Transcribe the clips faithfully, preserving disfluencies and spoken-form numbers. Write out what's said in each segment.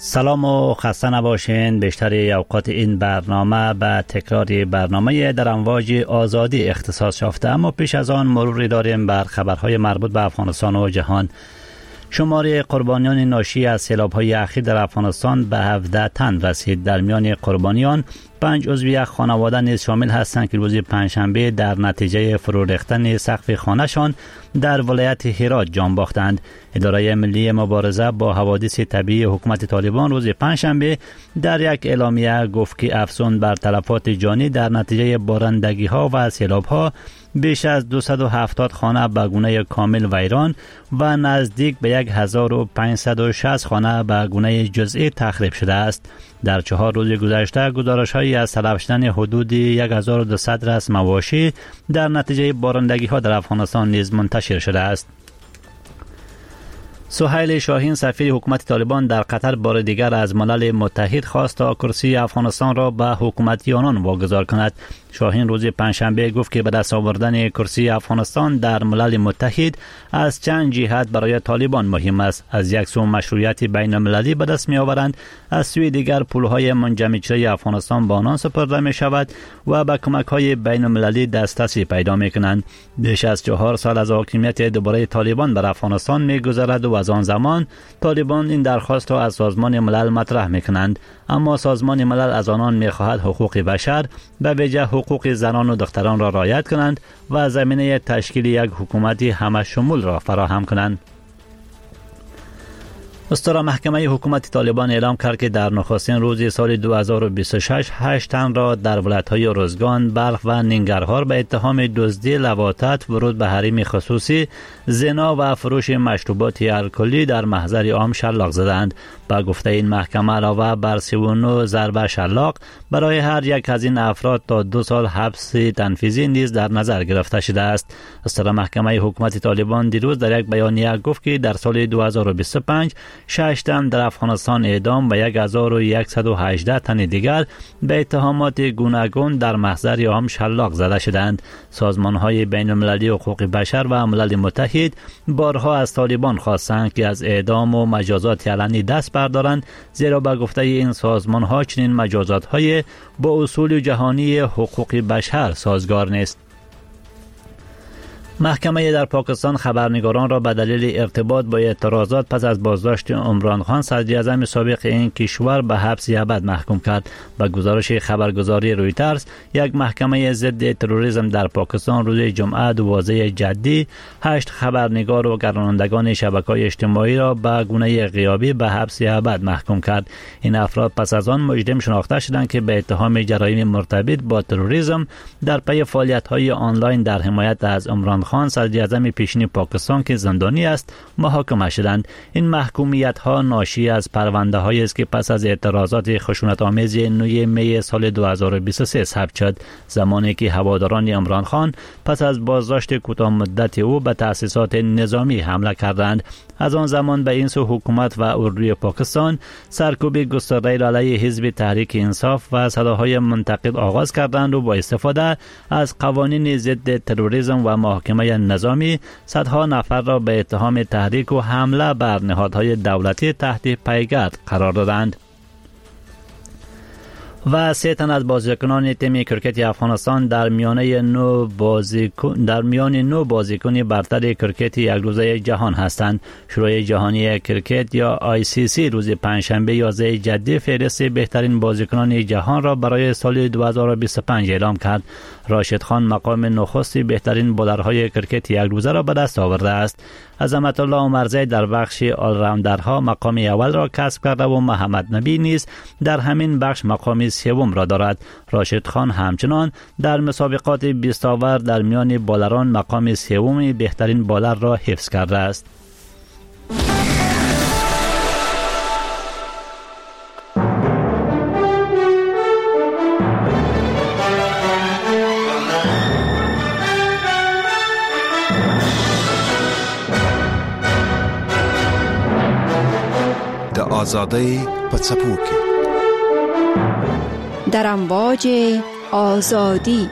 سلام و خسته نباشین. بیشتر اوقات این برنامه به تکرار برنامه در امواج آزادی اختصاص یافته، اما پیش از آن مروری داریم بر خبرهای مربوط به افغانستان و جهان. شمار قربانیان ناشی از سیلاب‌های اخیر در افغانستان به هفده تن رسید. در میان قربانیان پنج عضو یک خانواده نیز شامل هستند که روز پنجشنبه در نتیجه فرو ریختن سقف خانه‌شان در ولایت هرات جان باختند. اداره ملی مبارزه با حوادث طبیعی حکومت طالبان روز پنجشنبه در یک اعلامیه گفت که افزون بر تلفات جانی در نتیجه بارندگی‌ها و سیلاب‌ها بیش از دویست و هفتاد خانه به گونه کامل ویران و نزدیک به هزار و پانصد و شصت خانه به گونه جزئی تخریب شده است. در چهار روز گذشته گزارش‌هایی از تلف شدن حدود هزار و دویست رأس مواشی در نتیجه بارندگی‌ها در افغانستان نیز منتشر شده است. سهیل شاهین سفیر حکومت طالبان در قطر بار دیگر از ملل متحد خواست تا کرسی افغانستان را به حکومتی آنان واگذار کند. شاهین روز پنجشنبه گفت که به دست آوردن کرسی افغانستان در ملل متحد از چند جهت برای طالبان مهم است. از یک سو مشروعیت بین المللی به دست می آورند، از سوی دیگر پولهای منجمد افغانستان به آنان سپرده می شود و به کمک های بین المللی دسترسی پیدا می کنند. بیش از چهار سال از حاکمیت دوباره طالبان بر افغانستان می گذرد و از آن زمان طالبان این درخواست را از سازمان ملل مطرح می کنند، اما سازمان ملل از آنان می خواهد حقوق بشر به ویژه حقوق زنان و دختران را رعایت کنند و زمینه تشکیل یک حکومتی همه شمول را فراهم کنند. استرا محکمه حکومت طالبان اعلام کرد که در نخستین روز سال دو هزار و بیست و شش هشت تن را در ولایت‌های روزگان، بلخ و ننگرهار به اتهام دزدی لواطات، ورود به حریم خصوصی، زنا و فروش مشروبات الکلی در محضر عام شلاق زدند. با گفته این محکمه علاوه بر سی و نه ضربه شلاق برای هر یک از این افراد تا دو سال حبس تنفیذی نیز در نظر گرفته شده است. استرا محکمه حکومت طالبان دیروز در یک بیانیه گفت که در سال دو هزار و بیست و پنج شش تن در افغانستان اعدام و هزار و صد و هجده تن دیگر به اتهامات گوناگون در محضر عام شلاق زده شدند. سازمان‌های بین‌المللی حقوق بشر و ملل متحد بارها از طالبان خواستند که از اعدام و مجازات علنی دست بردارند، زیرا به گفته این سازمان‌ها چنین مجازات‌های با اصول جهانی حقوق بشر سازگار نیست. محکمه در پاکستان خبرنگاران را به دلیل ارتباط با اعتراضات پس از بازداشت عمران خان صدراعظم سابق این کشور به حبس ابد محکوم کرد. به گزارش خبرگزاری رویترز، یک محکمه ضد تروریسم در پاکستان روز جمعه دوازده جدی هشت خبرنگار و گردانندگان شبکه‌های اجتماعی را به گونه غیابی به حبس ابد محکوم کرد. این افراد پس از آن مجرم شناخته شدند که به اتهام جرایم مرتبط با تروریسم در پی فعالیت‌های آنلاین در حمایت از عمران خان صدراعظم پیشین پاکستان که زندانی است محاکمه شدند. این محکومیت ها ناشی از پرونده هایی است که پس از اعتراضات خشونت آمیز نوی می سال دو هزار و بیست و سه ثبت شد، زمانی که هواداران عمران خان پس از بازداشت کوتاه مدت او به تأسیسات نظامی حمله کردند. از آن زمان به این سو حکومت و اردوی پاکستان سرکوب گسترده علیه حزب تحریک انصاف و صداهای منتقد آغاز کردند و با استفاده از قوانین ضد تروریسم و محاکمه نظامی صدها نفر را به اتهام تحریک و حمله بر نهادهای دولتی تحت پیگرد قرار دادند. و سه تن از بازیکنان تیم کرکت افغانستان در میانه نو بازیکن در میان نو بازیکن برتر کرکت یک روزه جهان هستند. شورای جهانی کرکت یا آی سی سی روز پنجشنبه یازده جدی فهرست بهترین بازیکنان جهان را برای سال دو هزار و بیست و پنج اعلام کرد. راشد خان مقام نخست بهترین بالرهای کرکت یک روزه را به دست آورده است. عظمت الله عمرزی در بخش آل راوندرها مقام اول را کسب کرده و محمد نبی نیز در همین بخش مقام سوم را دارد. راشد خان همچنان در مسابقات بیست آور در میان بالران مقام سوم بهترین بالر را حفظ کرده است. آزادی پڅپو کې در امواج آزادی.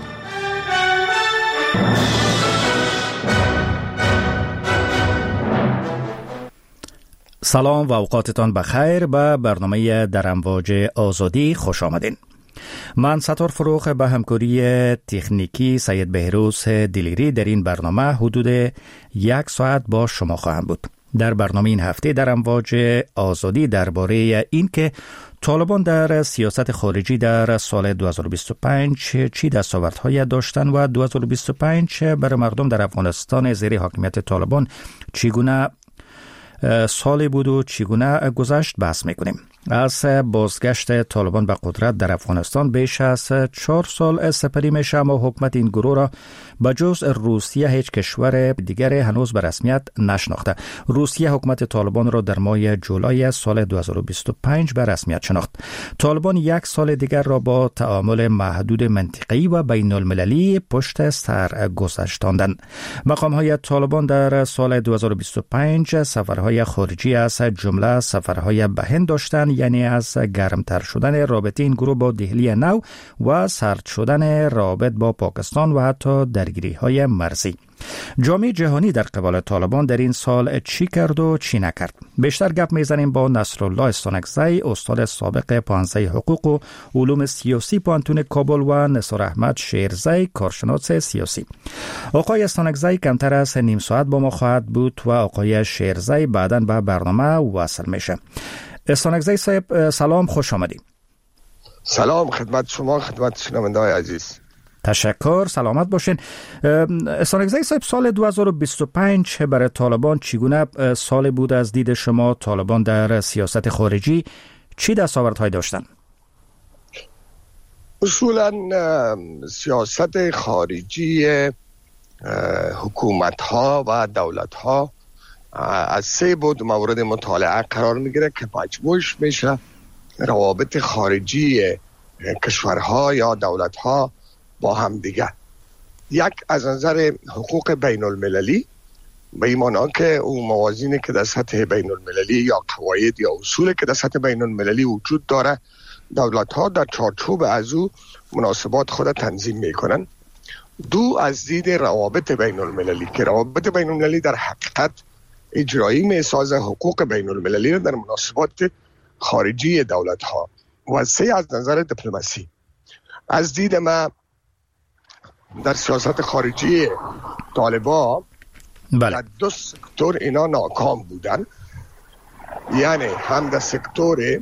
سلام و اوقاتتان بخیر. به برنامه در امواج آزادی خوش آمدین. من ستار فروغ به همکاری تکنیکی سید بهروز دلیری در این برنامه حدود یک ساعت با شما خواهم بود. در برنامه این هفته در امواج آزادی درباره این که طالبان در سیاست خارجی در سال دو هزار و بیست و پنج چی دستاوردهای داشتن و دو هزار و بیست و پنج برای مردم در افغانستان زیر حاکمیت طالبان چگونه سالی بود و چگونه گذشت بحث میکنیم. از بازگشت طالبان به قدرت در افغانستان بیش از چهار سال سپری میشه، اما حکومت این گروه را به جز روسیه هیچ کشور دیگر هنوز به رسمیت نشناخته. روسیه حکومت طالبان را در ماه جولای سال دو هزار و بیست و پنج به رسمیت شناخت. طالبان یک سال دیگر را با تعامل محدود منطقه‌ای و بین المللی پشت سر گذاشتاندند. مقام های طالبان در سال دو هزار و بیست و پنج سفرهای خارجی از جمله سفرهای به هند داشتند، یعنی از گرمتر شدن رابطه این گروه با دهلی نو و سرد شدن رابط با پاکستان و حتی درگیری های مرزی. جامعه جهانی در قبال طالبان در این سال چی کرد و چی نکرد؟ بیشتر گپ میزنیم با نصرالله استانکزی، استاد سابق پانزه حقوق و علوم سیاسی پانتون کابل و نثار احمد شیرزی، کارشناس سیاسی. آقای استانکزی کمتر از نیم ساعت با ما خواهد بود و آقای شیرزی بعداً به برنامه وصل میشه. استانکزی صاحب سلام، خوش آمدید. سلام خدمت شما، خدمت شنونده‌های عزیز. تشکر، سلامت باشین. استانکزی صاحب، سال دو هزار و بیست و پنج برای طالبان چگونه سال بود از دید شما؟ طالبان در سیاست خارجی چی دستاوردهای داشتن؟ اصولا سیاست خارجی حکومت ها و دولت ها از سه بود مورد مطالعه قرار میگیره که مجموعش میشه روابط خارجی کشورها یا دولت ها با هم دیگر. یک از نظر حقوق بین المللی، به این معنی که اون موازینی که در سطح بین المللی یا قواعد یا اصولی که در سطح بین المللی وجود داره، دولت ها در چارچوب از او مناسبات خود تنظیم میکنن. دو، از دید روابط بین المللی که روابط بین المللی در حقیقت اجرایی میساز حقوق بین المللی در مناسبات خارجی دولت ها. و سه، از نظر دیپلماسی. از دید ما در سیاست خارجی طالبان بله. در دو سکتور اینا ناکام بودن، یعنی هم در سکتور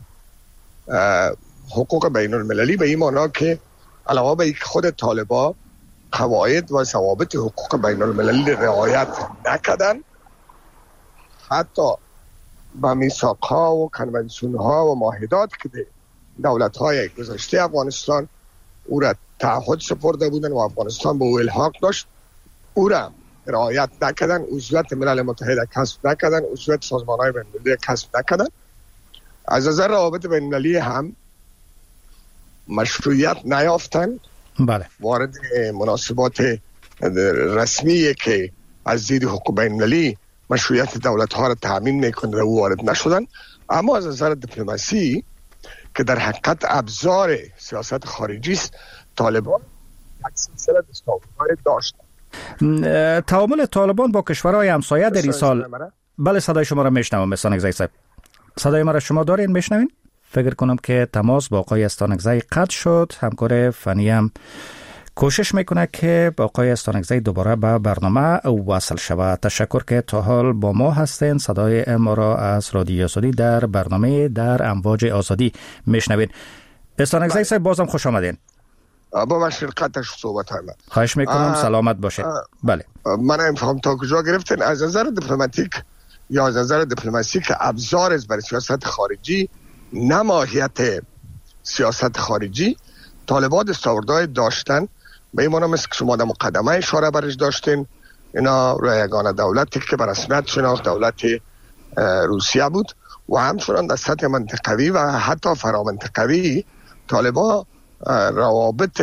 حقوق بین المللی، به این معنی که علاوه به خود طالبان قواعد و ضوابط حقوق بین المللی رعایت نکردن، حتی با میثاق‌ها و کنونسیون‌ها و معاهدات که دولت‌های گذشته افغانستان او را تعهد سپرده بودن و افغانستان به او الحاق داشت، او را رعایت نکردن، عضویت ملل متحد کسب نکردن، عضویت سازمان‌های بین‌المللی کسب نکردن. از نظر روابط بین‌المللی هم مشروعیت نیافتن. بله. وارد مناسبات رسمی که از دید حقوق بین‌المللی مشروعیت دولت‌ها را تامین می‌کنه و وارد نشدن. اما از نظر دیپلماسی که در حقیقت ابزار سیاست خارجی است، طالبان یک سلسله دستاوردهای داشتند. تعامل طالبان با کشورهای همسایه در این سال. بله، صدای شما را میشنوم استانکزی صاحب. صدای ما را شما دارین میشنوین؟ فکر کنم که تماس با آقای استانکزی قطع شد. همکار فنی هم کوشش میکنه که با آقای استانکزی دوباره به برنامه وصل شود. تشکر که تا حال با ما هستین. صدای ما را از رادیو آزادی در برنامه در امواج آزادی میشنوین. استانکزی صاحب بازم خوش آمدین. با باشید قطعش صحبت های من. خواهش میکنم، سلامت باشید. بله. من نمیفهم تا کجا گرفتین. از نظر دیپلماتیک یا از نظر دیپلماسی که ابزار است برای سیاست خارجی، نه ماهیت سیاست خارجی، طالبان دستاوردهای داشتن. به این معنی مثل که شما در مقدمه اشاره برش داشتین، اینا یگانه دولتی که به رسمیت شناخت دولت روسیه بود و همچنان در سطح منطقوی و حتی فرامنطقوی طالبان روابط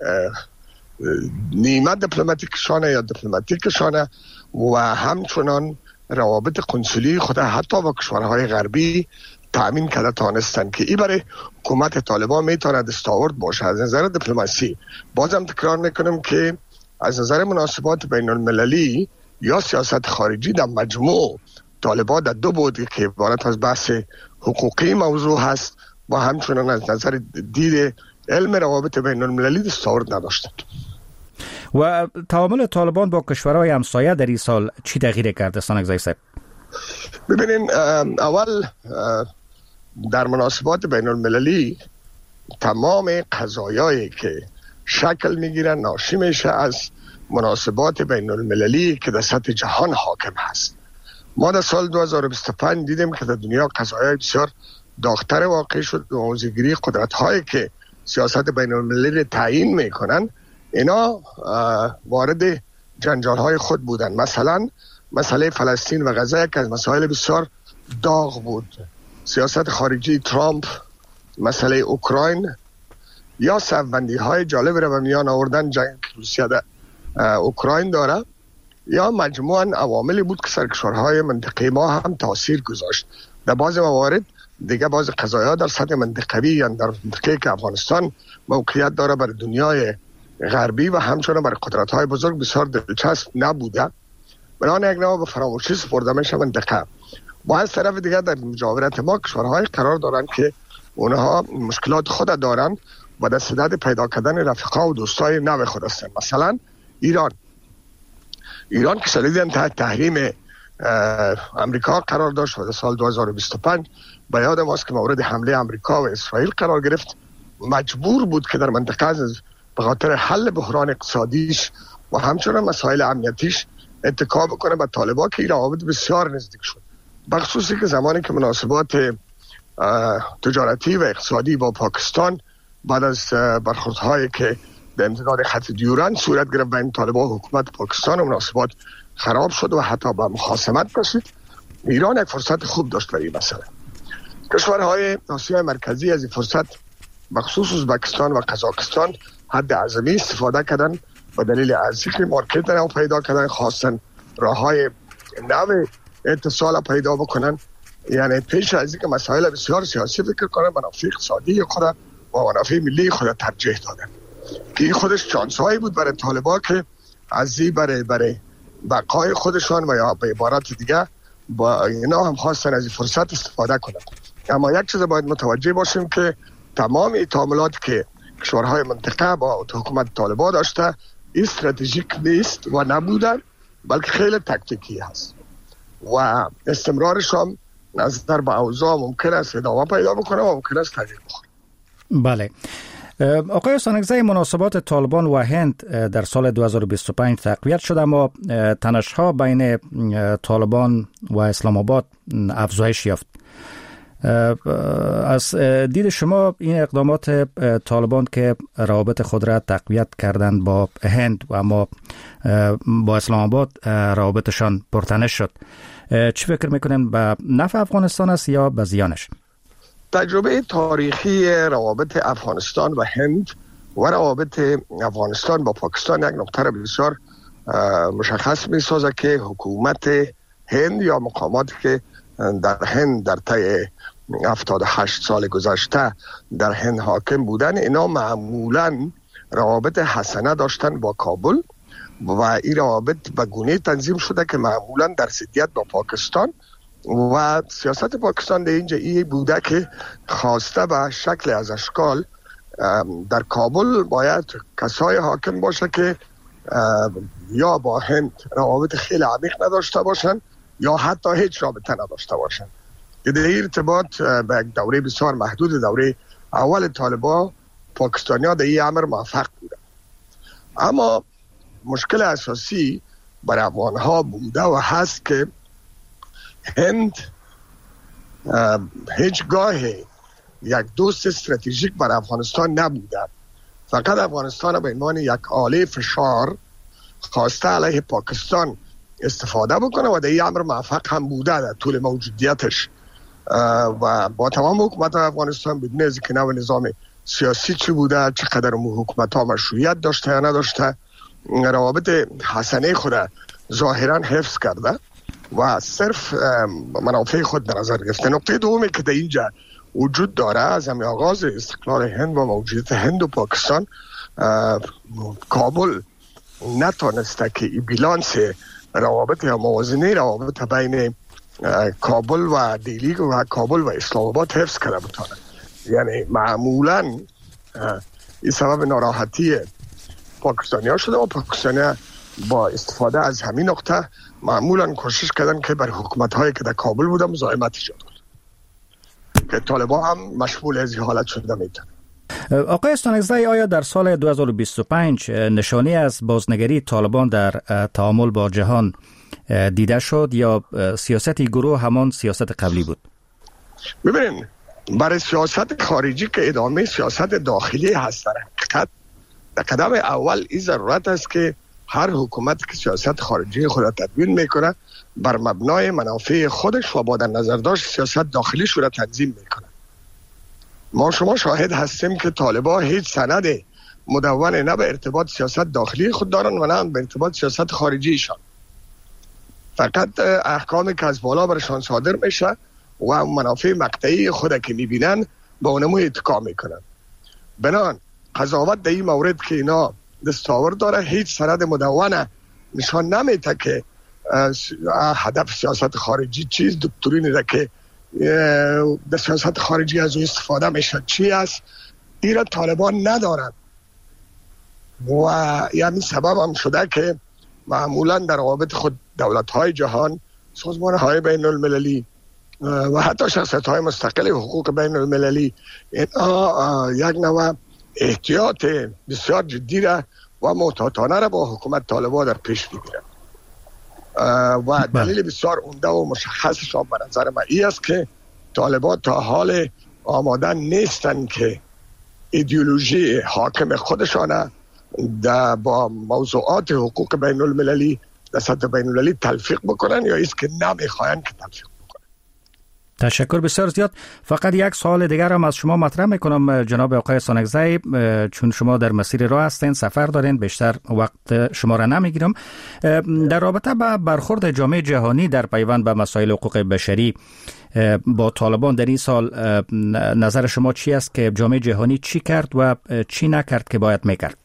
نیمه دیپلماتیکشانه یا دیپلماتیکشانه و همچنان روابط کنسولی خود حتی با کشورهای غربی تأمین کرده تانستن که این برای حکومت طالبان میتونه دستاورد باشه. از نظر دیپلماسی بازم تکرار میکنم که از نظر مناسبات بین المللی یا سیاست خارجی در مجموع طالبان در دو بعد که عبارت از بحث حقوقی موضوع هست و همچنان از نظر دید علم روابط بین المللی دستاورد نداشتند. و تعامل طالبان با کشورهای همسایه در این سال چی تغییر کرده سانگزای صاحب؟ ببینین، اول در مناسبات بین المللی تمام قضایایی که شکل میگیرن ناشی میشه از مناسبات بین المللی که در سطح جهان حاکم هست. ما در سال دو هزار و بیست و پنج دیدیم که در دنیا قضایای بسیار داغ‌تر واقع شد و موضوعگیری قدرت هایی که سیاست بین المللی تعیین میکنن اینا وارد جنجال های خود بودن. مثلا مسئله فلسطین و غزه که از مسائل بسیار داغ بود، سیاست خارجی ترامپ، مسئله اوکراین یا صف‌بندی های جالب رو به میان آوردن جنگ روسیه در اوکراین داره، یا مجموعاً عواملی بود که سرکشورهای منطقه ما هم تاثیر گذاشت. در بعض موارد دیگه بعض قضایا در سطح منطقوی یا در منطقه که افغانستان موقعیت داره برای دنیای غربی و همچنان برای قدرت‌های بزرگ بسیار دلچسب نبوده، بنابراین یک نوع به فراموشی سپرده میشه منطقه. و از طرف دیگه در مجاورت ما کشورهای قرار دارن که اونها مشکلات خود دارن و در صدد پیدا کردن رفقا و دوستای نو خود هستن. مثلا ایران ایران که شدیداً تحت تحریم امریکا قرار داشت و در سال دو هزار و بیست و پنج به یاد ماست که مورد حمله امریکا و اسرائیل قرار گرفت، مجبور بود که در منطقه از به خاطر حل بحران اقتصادیش و همچنان مسائل امنیتیش اتکا بکنه به طالبان که این روابط بسیار نزدیک شد، بخصوصی که زمانی که مناسبات تجارتی و اقتصادی با پاکستان بعد از برخوردهایی که در امتداد خط دیورند صورت گرفت بین طالبان و حکومت پاکستان و مناسبات خراب شد و حتی به مخاصمت کشید. ایران یک فرصت خوب داشت برای این مسئله. کشورهای آسیای مرکزی از این فرصت بخصوص ازبکستان و قزاقستان حد اعظمی استفاده کردن و دلیل ارزی که مارکت نو پیدا کردن، خواستن راههای نو اتصال پیدا بکنن، یعنی پیش از اینکه مسائل بسیار سیاسی فکر کنن منافع اقتصادی خود و منافع ملی خود ترجیح دادن که این خودش چانسایی بود برای طالبان که از این برای برای بقای خودشان و یا به عبارت دیگه با اینا هم خواستن از این فرصت استفاده کنن. اما یک چیز باید متوجه باشیم که تمام تعاملات که کشورهای منطقه با حکومت طالبان داشته استراتژیک نیست و نبودن، بلکه خیلی تکتیکی هست و استمرارش هم نظر به اوضاع ممکن است ادامه پیدا بکنه و ممکن است تغییر بخوره. بله آقای سانگزای، مناسبات طالبان و هند در سال دو هزار و بیست و پنج تقویت شد، اما تنش‌ها بین طالبان و اسلام آباد افزایش یافت. از دید شما این اقدامات طالبان که روابط خود را تقویت کردند با هند و اما با اسلام آباد روابطشان پرتنش شد، چی فکر میکنین به نفع افغانستان است یا به زیانش؟ تجربه تاریخی روابط افغانستان و هند و روابط افغانستان با پاکستان یک نکته بسیار مشخص می سازه که حکومت هند یا مقاماتی که در هند در طی هفتاد و هشت سال گذشته در هند حاکم بودن، اینا معمولاً روابط حسنه داشتن با کابل و این روابط به گونه تنظیم شده که معمولاً در ضدیت با پاکستان و سیاست پاکستان در اینجا ای بوده که خواسته به شکل از اشکال در کابل باید کسای حاکم باشه که یا با هند روابط خیلی عمیق نداشته باشن یا حتی هیچ رابطه نداشته باشن. در این ارتباط به یک دوره بسیار محدود، دوره اول طالبان، پاکستانی ها در این امر موفق بودن. اما مشکل اساسی برای افغان ها بوده و هست که هند هیچگاه یک دوست استراتژیک برای افغانستان نبوده، فقط افغانستان به عنوان یک آله فشار خواسته علیه پاکستان استفاده بکنه و در این امر موفق هم بوده در طول موجودیتش و با تمام حکومت افغانستان بدون از اینکه نوع نظام سیاسی چی بوده، چقدر حکومت ها مشروعیت داشته یا نداشته، روابط حسنه خود ظاهرا حفظ کرده و صرف منافع خود در نظر گرفته. نقطه دومی که در اینجا وجود داره از همین آغاز استقلال هند و موجودیت هند و پاکستان، کابل نتونسته که بیلانس روابط یا موازنه روابط بین کابل و دیلی و کابل و اسلام آباد حفظ کرده بتانه. یعنی معمولا این سبب ناراحتی پاکستانی ها شده و پاکستانی ها با استفاده از همین نقطه معمولا کوشش کردن که بر حکومت هایی که در کابل بودن مزاحمت ایجاد کنند که طالبان هم مشمول از این حالت شده میتونه. آقای استانکزی، آیا در سال دو هزار و بیست و پنج نشانی از بازنگری طالبان در تعامل با جهان دیده شد یا سیاست گروه همان سیاست قبلی بود؟ ببینین، برای سیاست خارجی که ادامه سیاست داخلی هست در حقیقت در قدم اول این ضرورت است که هر حکومت که سیاست خارجی خود را تدوین میکنه بر مبنای منافع خودش و با در نظر داشت سیاست داخلیش را تنظیم میکنه. ما شما شاهد هستیم که طالبان هیچ سند مدون نه به ارتباط سیاست داخلی خود دارن و نه به ارتباط سیاست خارجیشان. فقط احکامی که از بالا برشان صادر میشه و منافع مقطعی خود که میبینن با اونمو اتکا میکنن. بنان قضاوت در این مورد که اینا دستاورد داره هیچ سند مدون نشان نمیده که هدف سیاست خارجی چیز، دکترینی را که در سیاست خارجی از او استفاده میشه چی است، ایرا طالبان ندارن و یعنی سبب هم شده که معمولا در روابط خود دولت های جهان، سازمان های بین المللی و حتی شخصیت های مستقل حقوق بین المللی اینا یک نوع احتیاط بسیار جدی را و محتاطانه را با حکومت طالبان در پیش میگیرن و دلیل بسیار عمده و مشخصش به نظر من این است که طالبان تا حال آماده نیستن که ایدئولوژی حاکم خودشانه با موضوعات حقوق بین المللی در سطح بین المللی تلفیق بکنن یا ایست که نمیخواین که تلفیق بکنن. تشکر بسیار زیاد. فقط یک سوال دیگر هم از شما مطرح میکنم جناب آقای استانکزی، چون شما در مسیر راه هستین، سفر دارین، بیشتر وقت شما را نمیگیرم. در رابطه با برخورد جامعه جهانی در پیوند به مسائل حقوق بشری با طالبان در این سال، نظر شما چی است که جامعه جهانی چی کرد و چی نکرد که باید میکرد؟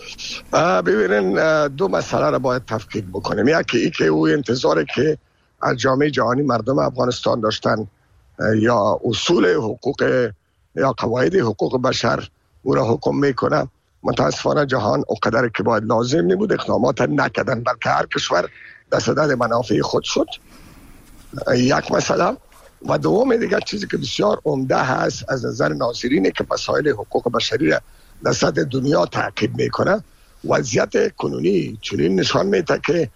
ببینین، دو مسئله را باید تفکیک بکنیم. یکی ای که او انتظاری که از جامعه جهانی مردم افغانستان داشتن یا اصول حقوق یا قواعد حقوق بشر او را حکم میکنه، متاسفانه جهان اونقدر که باید لازم نبود اقدامات نکردن، بلکه هر کشور در صدد منافع خود شد. یک مسئله. و دوم دیگر چیزی که بسیار عمده هست از نظر ناظرینی که مسائل حقوق بشری را در سطح دنیا تعقیب میکنه، وضعیت کنونی چنین نشان میده که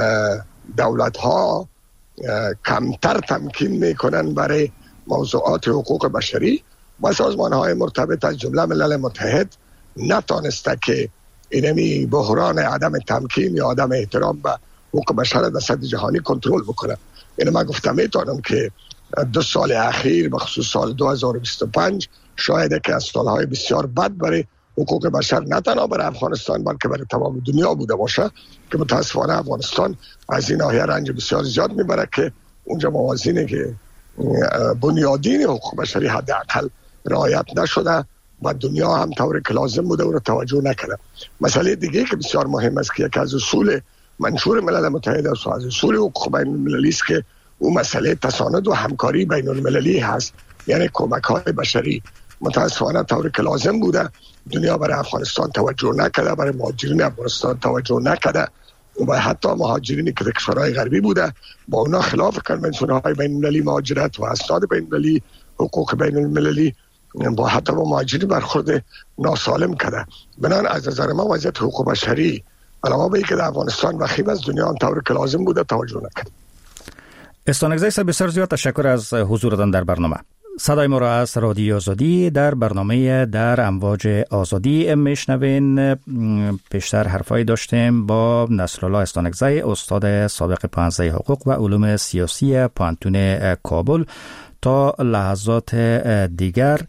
دولت ها کمتر تمکین میکنن برای موضوعات حقوق بشری و سازمان های مرتبط از جمله ملل متحد نتانسته که اینمی بحران عدم تمکین یا عدم احترام به حقوق بشر در سطح جهانی کنترل بکنه. اینه من گفتم میتونم که دو سال اخیر بخصوص سال دو هزار و بیست و پنج شاید که از سالهای بسیار بد برای حقوق بشر نه تنها برای افغانستان بلکه برای تمام دنیا بوده باشه که متاسفانه افغانستان از این ناحیه رنج بسیار زیاد میبره که اونجا موازینه که بنیادین حقوق بشری حداقل رعایت نشده و دنیا هم طوری که لازم بوده او را توجه نکرده. مسئله دیگه که بسیار مهم است که یکی از اصول منشور ملل متحد است و از اصول حقوق بین المللی است که اون مسئله تساند و همکاری بین المللی هست، یعنی کمک های بشری. متاسفانه طوری که لازم بوده دنیا برای افغانستان توجه نکرده، برای مهاجرین افغانستان توجه نکرده و حتی مهاجرینی که در کشورهای غربی بوده با اونا خلاف کنونسیون های بین المللی مهاجرت و اسناد بین المللی حقوق بین المللی با حتی با مهاجرین برخورد ناسالم کرده. بنابراین از نظر من وضعیت حقوق بشری علاوه بر اینکه در افغانستان وخیم از دنیا طوری که لازم بوده توجه نکرده. استانکزی صاحب بسیار زیاد تشکر از حضورتان در برنامه. صدای ما را از رادیو آزادی در برنامه در امواج آزادی میشنوین. پیشتر حرفایی داشتیم با نصرالله استانکزی، استاد سابق پانزده حقوق و علوم سیاسی پانتون کابل. تا لحظات دیگر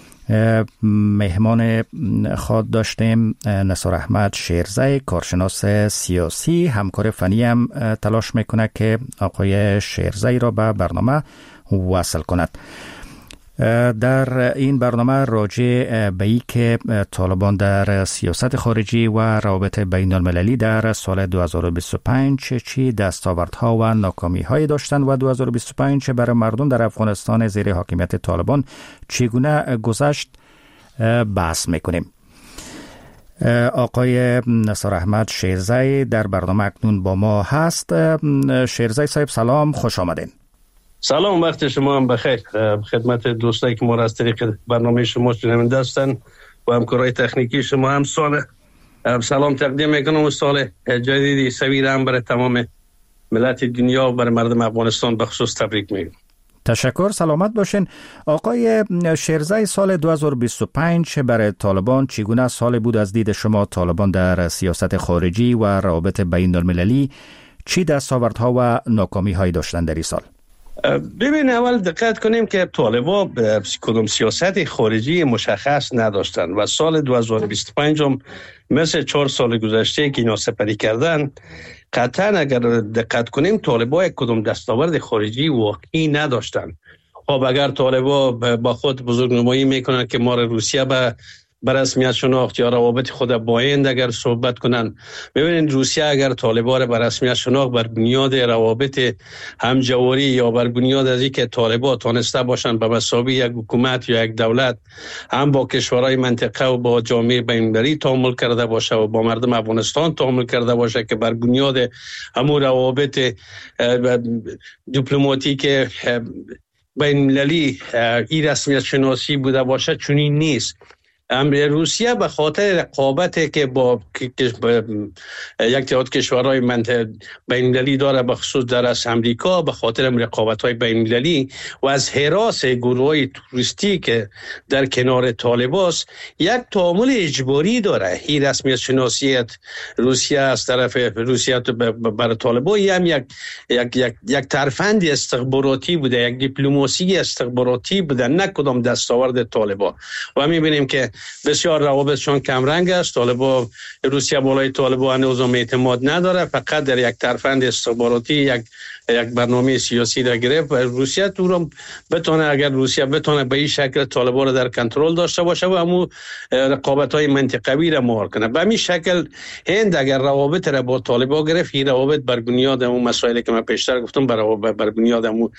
مهمان خود داشتیم نثار احمد شیرزی، کارشناس سیاسی. همکار فنی هم تلاش میکنه که آقای شیرزی را به برنامه وصل کند. در این برنامه راجع به ای که طالبان در سیاست خارجی و روابط بین المللی در سال دو هزار و بیست و پنج چی دستاوردها و ناکامی‌های داشتند و دو هزار و بیست و پنج برای مردم در افغانستان زیر حاکمیت طالبان چگونه گذشت بحث میکنیم. آقای نصار احمد شیرزی در برنامه اکنون با ما هست. شیرزی صاحب سلام، خوش آمدین. سلام، وقت شما هم بخیر. خدمت دوستایی که ما را از طریق برنامه شما شنونده هستند و همکارای تکنیکی شما هم سال سلام تقدیم میکنم و سال جدیدی سویر هم برای تمام ملت دنیا و برای مردم افغانستان بخصوص تبریک میگم. تشکر، سلامت باشین. آقای شیرزی، سال دو هزار و بیست و پنج برای طالبان چگونه سال بود از دید شما؟ طالبان در سیاست خارجی و روابط بین المللی چی دستاوردها و ناکامی‌هایی داشتند در این سال؟ ببین، اول دقت کنیم که طالبان کدوم سیاست خارجی مشخص نداشتن و سال دو هزار و بیست و پنج هم مثل چهار سال گذشته که اینا سپری کردن، قطعا اگر دقت کنیم طالبان کدوم دستاورد خارجی واقعی نداشتن. خب اگر طالبان با خود بزرگنمایی میکنن که ما روسیه به بر رسمیت شناخت یا روابط خود با هند اگر صحبت کنن، ببینید روسیه اگر طالبان بر رسمیت شناخت بر بنیاد روابط همجواری یا بر بنیاد از اینکه طالبان تانسته باشن به مسابقه یک حکومت یا یک دولت هم با کشورهای منطقه و با جامعه بین‌المللی تعامل کرده باشه و با مردم افغانستان تعامل کرده باشه که بر بنیاد همون روابط دیپلماتیک بین‌المللی این رسمیت شناسی بوده باشه، چنین نیست. روسیه به خاطر رقابتی که با یک تعداد کشورهای منطقه بین‌المللی داره به خصوص در از امریکا، به خاطر رقابت‌های بین‌المللی و از هراس گروه‌های توریستی که در کنار طالبان است، یک تعامل اجباری داره. این رسمیت شناسیت روسیه از طرف روسیه برای طالبان هم یک یک یک یک ترفند استخباراتی بوده، یک دیپلماسی استخباراتی بوده، نه کدام دستاورد طالبان. و می‌بینیم که بسیار روابطشان کم رنگ است. طالبان روسیه بالای طالبان نظام اعتماد نداره، فقط در یک ترفند استخباراتی یک یک برنامه سیاسی را گرفت و روسیه تو رو بتونه، اگر روسیه بتونه به این شکل طالبان را در کنترل داشته باشه و همون رقابت‌های منطقوی را مهار کنه. به همین شکل هند اگر روابط را با طالبان گرفت، این روابط بر بنیاد اون مسائلی که من پیشتر گفتم بر بر بنیاد اون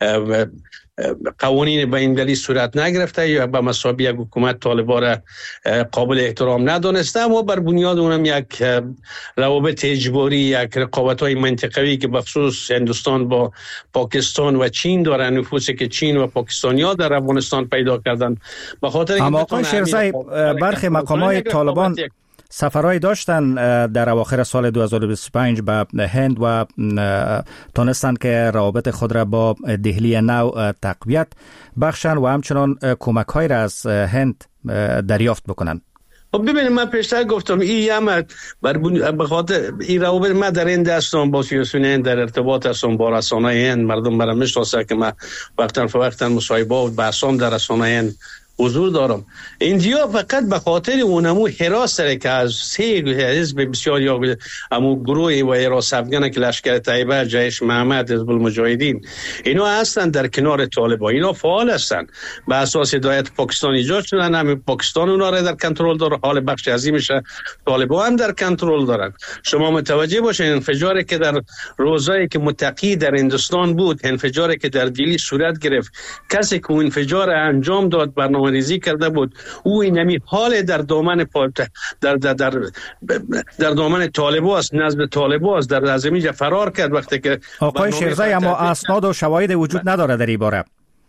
قوانین بین‌المللی صورت نگرفته یا به مسابقه یک حکومت طالبان را قابل احترام ندانسته، اما بر بنیاد اونم یک روابط اجباری، یک رقابت‌های منطقوی که بخصوص هندوستان با پاکستان و چین داره، نفوذی که چین و پاکستانیا در افغانستان پیدا کردن. به خاطر اما آقای شیرزی، برخی مقام‌های طالبان سفرهای داشتن در اواخر سال دو هزار و بیست و پنج به هند و تانستند که روابط خود را با دهلی نو تقویت بخشند و همچنان کمک‌های را از هند دریافت بکنند. خب ببینید، من پیشتر گفتم این هم به خاطر این روابط ما در هند هستم، با سیاسیون هند در ارتباط هستم، با رسانه‌های هند مردم مرا میشناسه که من وقتا فوقتا مصاحبه و بحثام در رسانه‌های هند حضور دارم. اینجا فقط به خاطر اونمو حراس داره که از سه حزب بسیار یا امو گروه و حراس افغان که لشکر طیبه، جیش محمد، حزب المجاهدین، اینا هستن در کنار طالبان، اینا فعال هستن. به اساس هدایت پاکستان ایجاد شدن، همین پاکستان اونا را در کنترل داره، حال بخش عظیمش طالبان هم در کنترل دارن. شما متوجه باشین انفجاری که در روزایی که متقی در هندوستان بود، انفجاری که در دلی صورت گرفت، کسی که اون انفجار انجام داد برنامه ریزی کرده بود، او اینمی حال در دامن در در در, در دامن طالبان است، نزد طالبان است، در از اینجا فرار کرد. وقتی که آقای شیرزی، اما اسناد و شواهد وجود نداره در این باره.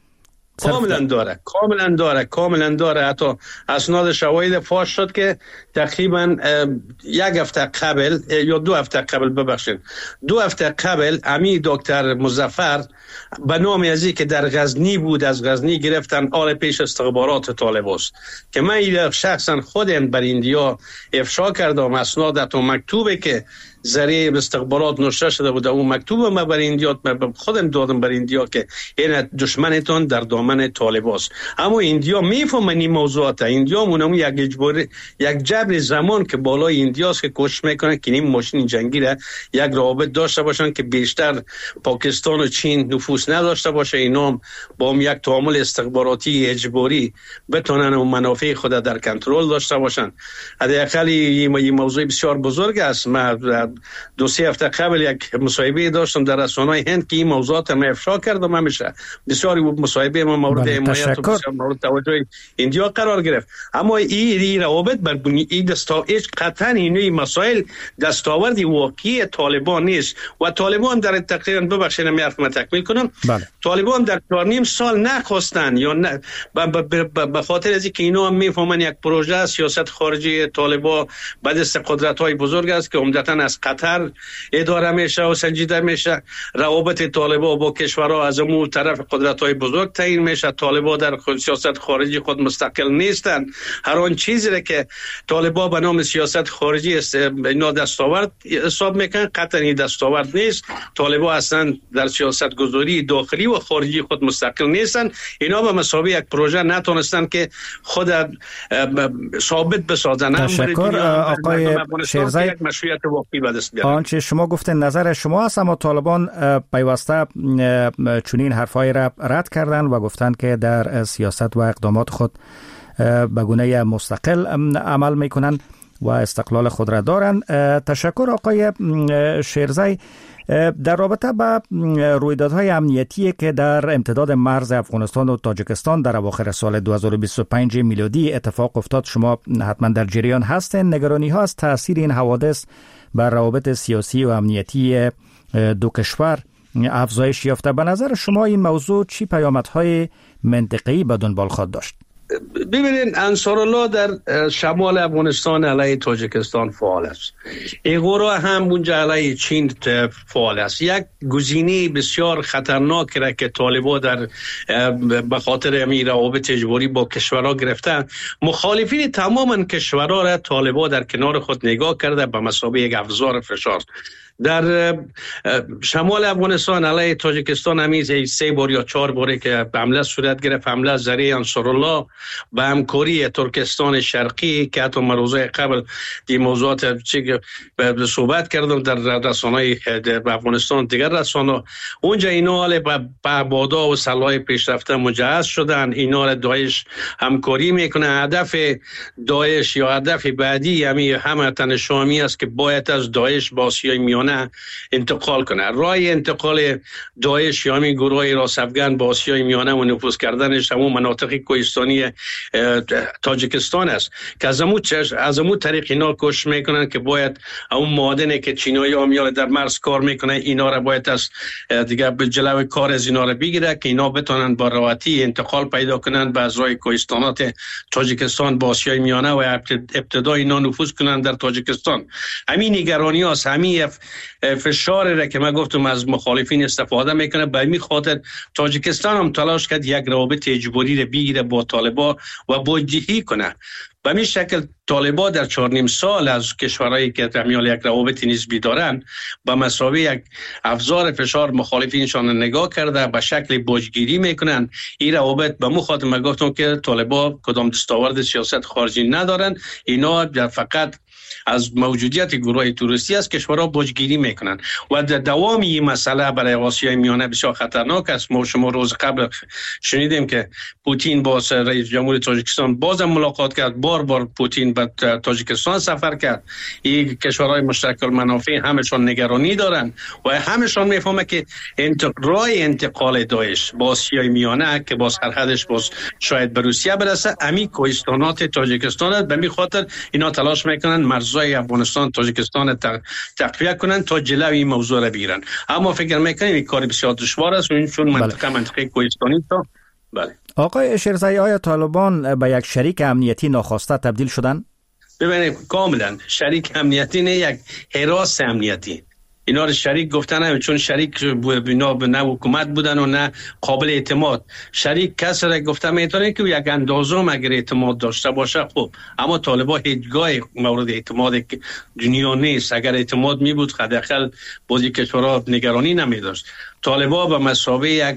کاملا داره کاملا داره کاملا داره حتی اسناد شواهد فاش شد که تقریبا یک هفته قبل یا دو هفته قبل ببخشید دو هفته قبل امی دکتر مظفر به نام ازی که در غزنی بود، از غزنی گرفتن آل پیش استخبارات طالبان است که من این شخصا خودم بر ایندیا افشا کردم. اسناد و مکتوبی که ذریعه استخبارات نشر شده بود، اون مکتوب من بر ایندیا خودم دادم بر ایندیا که این دشمنتون در دامن دامن طالباست. اما ایندیا میفهمن این موضوعات. ایندیا مونم یک اجباری یک جبر زمان که بالای ایندیاست که کوشش میکنن که این ماشین جنگی را یک روابط داشته باشن که بیشتر پاکستان و چین نفوذ نداشته باشه. اینا با هم یک تعامل استخباراتی اجباری بتونن و منافع خود در کنترل داشته باشن. حداقل این موضوع بسیار بزرگ است. ما دو سه هفته قبل یک مصاحبه داشتم در رسانه‌های هند که این موضوعات ما افشا کردم. همیشه بسیار مصاحبه ما مورد حمایت و بسیار مورد توجه ایندیا قرار گرفت. اما این ای روابط بر بنیاد این دستاورد قطعا این مسائل دستاورد واقعی طالبان نیست و طالبان در تقریبا ببخشید من حرفم تکمیل کنم. بله. طالبان در چهار نیم سال نخواستن یا نه به خاطر از اینکه اینا هم میفهمن یک پروژه سیاست خارجی طالبان به دست قدرت‌های بزرگ است که عمدتاً از قطر اداره میشه و سنجیده میشه. روابط طالبان با کشورها از اون طرف قدرت‌های بزرگ تعیین میشه. طالبان در سیاست خارجی خود مستقل نیستن. هر آن چیزی را که طالبان به نام سیاست خارجی است اینا دستاورد حساب میکنن، قطعا این دستاورد نیست. طالبان اصلا در سیاست گذاری داخلی و خارجی خود مستقل نیستن. اینا به مسابقه یک پروژه نتونستن که خود ثابت بسازن. تشکر آقای شیرزی. مشروعیت واقعی به دست بیارن. آنچه شما گفتین نظر شما است، اما طالبان پیوسته چنین حرفای را رد کردن و گفتن که در سیاست و اقدامات خود به گونه مستقل عمل میکنن و استقلال خود را دارن. تشکر آقای شیرزی. در رابطه با رویدادهای امنیتی که در امتداد مرز افغانستان و تاجیکستان در اواخر سال دو هزار و بیست و پنج میلادی اتفاق افتاد، شما حتما در جریان هستین. نگرانی ها از تاثیر این حوادث بر روابط سیاسی و امنیتی دو کشور افزایش یافته. به نظر شما این موضوع چی پیامدهای منطقی به دنبال خواهد داشت؟ ببینید، انصارالله در شمال افغانستان علیه تاجیکستان فعال است. این گروه هم اونجا علیه چین فعال است. یک گزینه بسیار خطرناک را که طالبان در به خاطر امیر روابط اجباری با کشورها گرفتن، مخالفین تماما کشورها را طالبان در کنار خود نگاه کرده به مثابه یک ابزار فشار. در شمال افغانستان علیه تاجیکستان همیشه سه بار یا چهار باری که حمله صورت گرفت. حمله ذریعه انصارالله به همکاری ترکستان شرقی که حتی روزهای قبل دی موضوعات چی صحبت کردم در رسانه‌های افغانستان، دیگر رسانه اونجا اینا حال به بادا و سلاح پیشرفته مجهز شدن. اینا را داعش همکاری میکنه. هدف داعش یا هدف بعدی همی همه تن شامی است که باید از داعش با آسیای میانه انتقال کنه. راه انتقال داعش یا همین گروه راست افغان با آسیای میانه و نفوذ کردنش همون مناطق کوهستانی تاجیکستان است که از همون از همون طریق اینا کوشش میکنن که باید اون معادنی که چینایی‌ها میاره در مرز کار میکنه اینا را باید از دیگه به جلوی کار از اینا را بگیره که اینا بتونن با راحتی انتقال پیدا کنن به از راه کوهستانات تاجیکستان با آسیای میانه و ابتدا اینا نفوذ کنن در تاجیکستان. همین نگرانی است، همین فشار را که من گفتم از مخالفین استفاده میکنه. به همین خاطر تاجیکستان هم تلاش کرد یک روابط اجباری را بگیره با طالبان و بازدهی کنه. به همین شکل طالبان در چهار نیم سال از کشورهایی که تمیال یک روابط نسبی دارن به مسابقه یک افزار فشار مخالفینشان نگاه کرده، به شکل باجگیری میکنن. این روابط به مخاطب من گفتم که طالبان کدام دستاورد سیاست خارجی ندارن. اینا فقط از موجودیت گروه توریستی از کشورها باجگیری میکنن و در دوام این مسئله برای آسیای میانه بسیار خطرناک است. ما شما روز قبل شنیدیم که پوتین با رئیس جمهور تاجیکستان بازم ملاقات کرد. بار بار پوتین به تاجیکستان سفر کرد. این کشورهای مشترک المنافع همشون نگرانی دارن و همشون میفهمه که راه انتقال داعش با آسیای میانه که با سرحدش باز شاید به روسیه برسه، امی کوهستانات تاجیکستان. به می خاطر اینا تلاش میکنن مرزهای افغانستان تاجیکستان تقویت کنن تا جلوی این موضوع را بگیرن. اما فکر میکنیم این کار بسیار دشوار است چون منطقه منطقه کوهستانی تا بله. آقای شیرزی، آیا طالبان به یک شریک امنیتی ناخواسته تبدیل شدن؟ ببینید، کاملا شریک امنیتی نه، یک حراس امنیتی. اینا رو شریک گفتن هم چون شریک بنا به نه حکومت بودن و نه قابل اعتماد. شریک کسی را گفتن میتونه که یک اندازه اگر اعتماد داشته باشه خب، اما طالبان هیچگاه مورد اعتماد دنیا نیست. اگر اعتماد می بود حداقل بازی کشورها نگرانی نمی داشت. طالبان به مثابه یک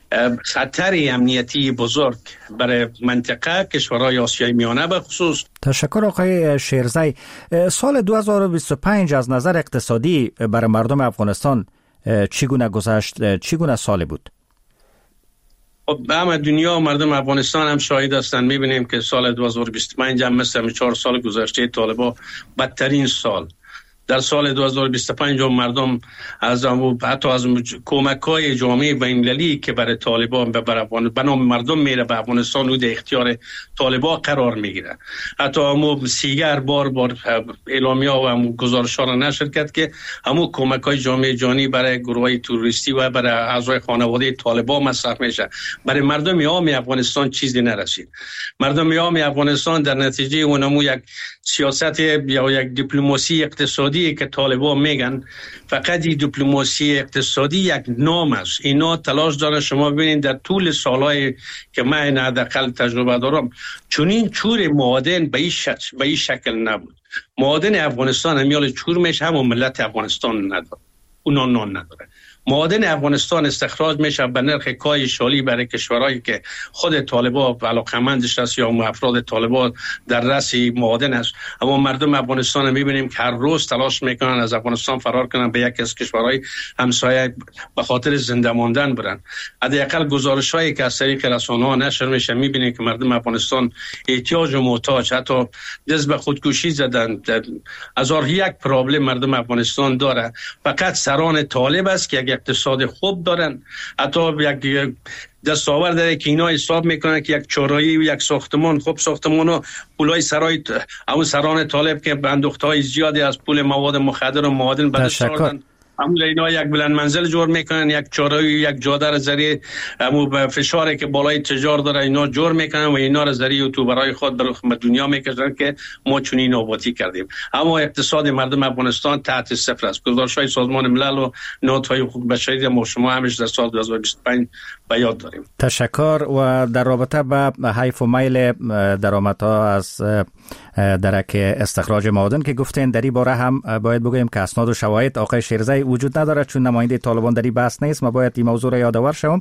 خطر امنیتی بزرگ برای منطقه کشورهای آسیای میانه به خصوص. تشکر آقای شیرزی. سال دو هزار و بیست و پنج از نظر اقتصادی برای مردم افغانستان چگونه گذشت؟ چگونه سال بود؟ خب همه دنیا و مردم افغانستان هم شاهد هستند. میبینیم که سال دو هزار و بیست و پنج هم مثل چهار سال گذشته طالبان بدترین سال. در سال دو هزار و بیست و پنج مردم از حتی از کمک‌های جامعه بین‌المللی که برای طالبان به بنام مردم میره به افغانستان و در اختیار طالبان قرار میگیره. حتی همو سیگر بار بار اعلامیه و همو گزارش‌ها را نشر کرد که همو کمک‌های جامعه جهانی برای گروه‌های تروریستی و برای اعضای خانواده طالبان مصرف میشه. برای مردم عام افغانستان چیزی نرسید. مردم عام افغانستان در نتیجه اونمو یک سیاست یا یک دیپلماسی اقتصادی که طالبان میگن فقط این دیپلماسی اقتصادی یک نام است. اینا تلاش دارن. شما ببینید در طول سالهای که من حداقل تجربه دارم چنین چور معادن به این شکل به این شکل نبود. معادن افغانستان همیال چور میشه، هم ملت افغانستان نداره، اونا نان نداره. معادن افغانستان استخراج میشه به نرخ کای شالی برای کشورهایی که خود طالبان علاقمندش هست یا افراد طالبان در رأس معادن است. اما مردم افغانستان میبینیم که هر روز تلاش میکنن از افغانستان فرار کنن به یک از کشورهای همسایه به خاطر زنده ماندن برن. حداقل گزارش‌هایی که از طریق رسانه‌ها نشر میشه میبینیم که مردم افغانستان احتیاج و محتاج، حتی دست به خودکشی زدن. هزار یک پرابلم مردم افغانستان داره. فقط سران طالب است که اقتصاد خوب دارن. حتی یک دستاورد داره که اینا حساب میکنن که یک چهارراهی و یک ساختمان، خب ساختمان و پولای سرای اون سران طالب که اندوختهای زیادی از پول مواد مخدر و معادن به دست آوردن، همون اینا یک بلند منزل جور میکنن، یک چهارراه یک جاده را ذریعه همون فشاری که بالای تجار داره اینا جور میکنن و اینا را ذریعه یوتیوبرای خود به دنیا میکشن که ما چنین آبادی کردیم. اما اقتصاد مردم افغانستان تحت صفر است. گزارش‌های سازمان ملل و نهادهای حقوق بشری ما شما همش در سال دو هزار و بیست و پنج به یاد داریم. تشکر. و در رابطه با حیف و میل درآمدها از درک استخراج معادن که گفتین، در این باره هم باید بگویم که اسناد و شواهد آقای شیرزی وجود نداره، چون نماینده طالبان در این بحث نیست. ما باید این موضوع را یادآور شوم.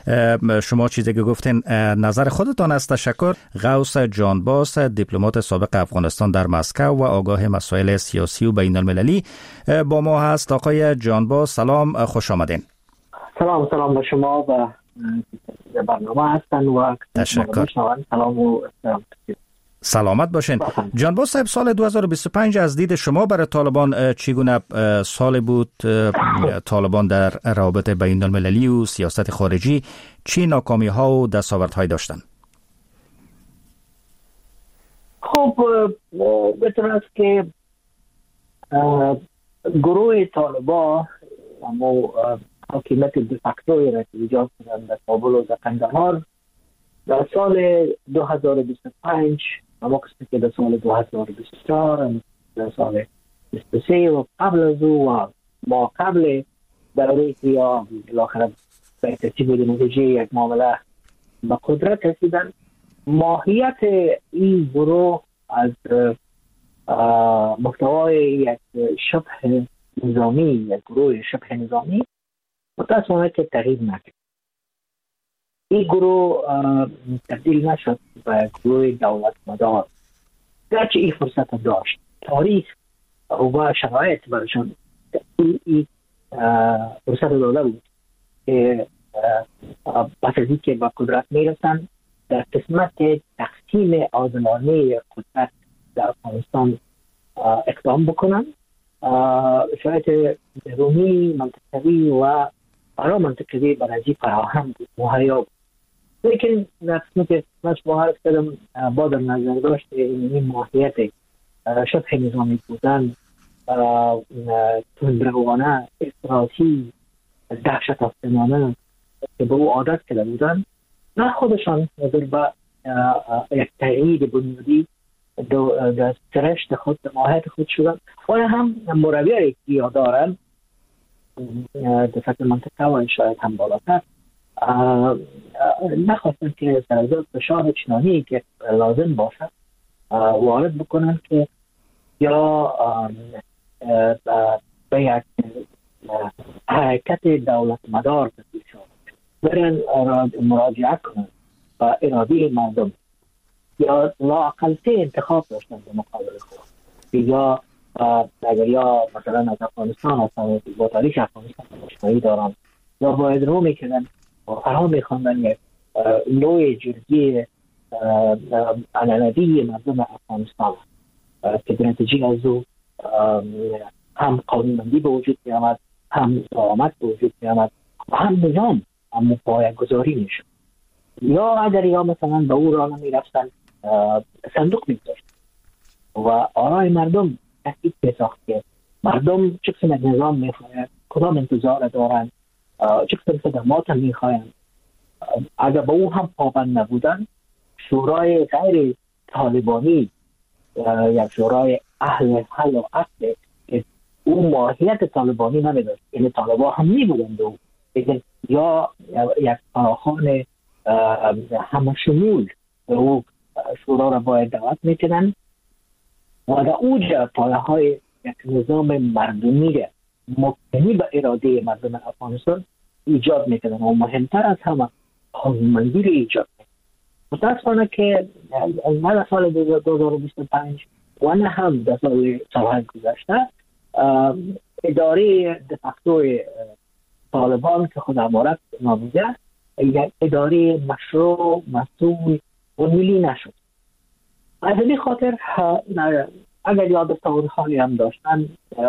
شما چیزی که گفتین نظر خودتان است. تشکر. غوث جانباس، دیپلمات سابق افغانستان در مسکو و آگاه مسائل سیاسی و بین المللی با ما هست. آقای جانباس سلام، خوش آمدین. سلام سلام به شما و برنامه هستن و تشکر. سلام و سلامت باشین. جانباز صاحب، سال دو هزار و بیست و پنج از دید شما برای طالبان چگونه سال بود؟ طالبان در روابط بین المللی و سیاست خارجی چی ناکامی ها و دستاوردهایی داشتن؟ خب بهتر است که گروه طالبان اما حاکمیت دفاکتوی را که ایجاد کردن در کابل و در قندهار در سال دو هزار و بیست و پنج، اما قسمی که در سال دو هزار و بیست و چهار، در سال بیست و سه و قبل از او و ما قبل دوره که یا بالاخره به ترتیب نتیجه یک معامله به قدرت رسیدن، ماهیت این گروه از محتوای یک شبه نظامی، یک گروه شبه نظامی متاسفانه که تغییر نکرد. این گروه تبدیل نشد به گروه دولت مدار، گرچه این فرصت داشت. تاریخ و شرایط برشان این فرصت داده بود که پس از اینکه به قدرت میرسن در قسمت تقسیم آزمانه قدرت در افغانستان اقدام بکنن. شرایط رومی منطقوی و برای منطقوی برای فراهم بود، مهیا بود. لیکن در قسمت شما عرض کردم با در نظر داشت این ماهیت شبه نظامی بودن، تندروانه، افراطی، دهشت افکنانه که به او عادت کرده بودن، نه خودشان نظر به یک تغییر بنیادی در سرشت خود، در ماهیت خود شدن و هم مرویه که یا دارن در سطح منطقه و شاید هم بالاتر نخواستن که سرزاد فشار چنانی که لازم باشد وارد بکنن که یا به یک حرکت دولت مدار تبدیل شد. برن مراجعه کنن و اراده مردم یا لااقل سه انتخاب داشتن به مقابل خود، یا اگر یا مثلا از افغانستان هستن با تاریخ افغانستان آشنایی دارن یا باید رو میکنن و فرا میخواندن یک نوع جرگی عنعنوی مردم افغانستان که به نتیجه از او هم قانونمندی به وجود میامد، هم زعامت به وجود میامد و هم نظام هم پایه گذاری میشد. یا اگر یا مثلا به او راه نمیرفتن صندوق میگذاشت و آرای مردم تحقیق بساخت که مردم چه قسم نظام میخواهند، کدام انتظار دارند، چه قسم خدمات میخواهند. اگر به او هم پابند نبودن، شورای غیر طالبانی یا شورای اهل حل و عقد که او ماهیت طالبانی نمیداشت، یعنی طالبان هم میبودند او، لیکن یا یک فراخوان همشمول به او شورا را باید دعوت میکنن و در اوجه پایه های یک نظام مردمی را مبتنی به اراده مردم افغانستان ایجاد میکنن و مهمتر از همه قانونمندی را ایجاد میکنن. متاسفانه که نه در سال دو هزار و بیست و پنج و نه هم در سال سالهای گذشته اداره دفاعی طالبان که خود امارت نامیده یک اداره مشروع، مسئول و ملی نشد. از این خاطر اگر یاد دستاوردهایی هم داشتن،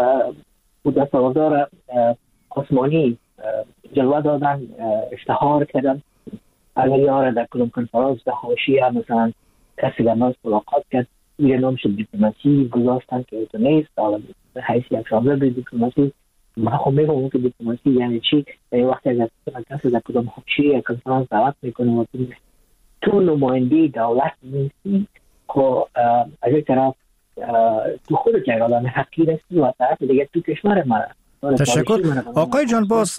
دستاوردها آسمانی جلوه دادن، اشتهار کردن. اگر یاره در کدام کنفرانس در حاشیه مثلا کسی در ناز ملاقات کرد، این نام شد دیپلماسی گذاشتن که تو نیست. به حیث یک شاگرد دیپلماسی من خب میگم که دیپلماسی یعنی چی؟ یعنی وقتی اگر کسی در کدام حاشیه کنفرانس دعوت میکنه و تو نماینده دولت نیستی، خب از یک طرف تو خودت یک آدم حقیر هستی و طرف دیگه تو کشور من. تشکر. آقای جانباز،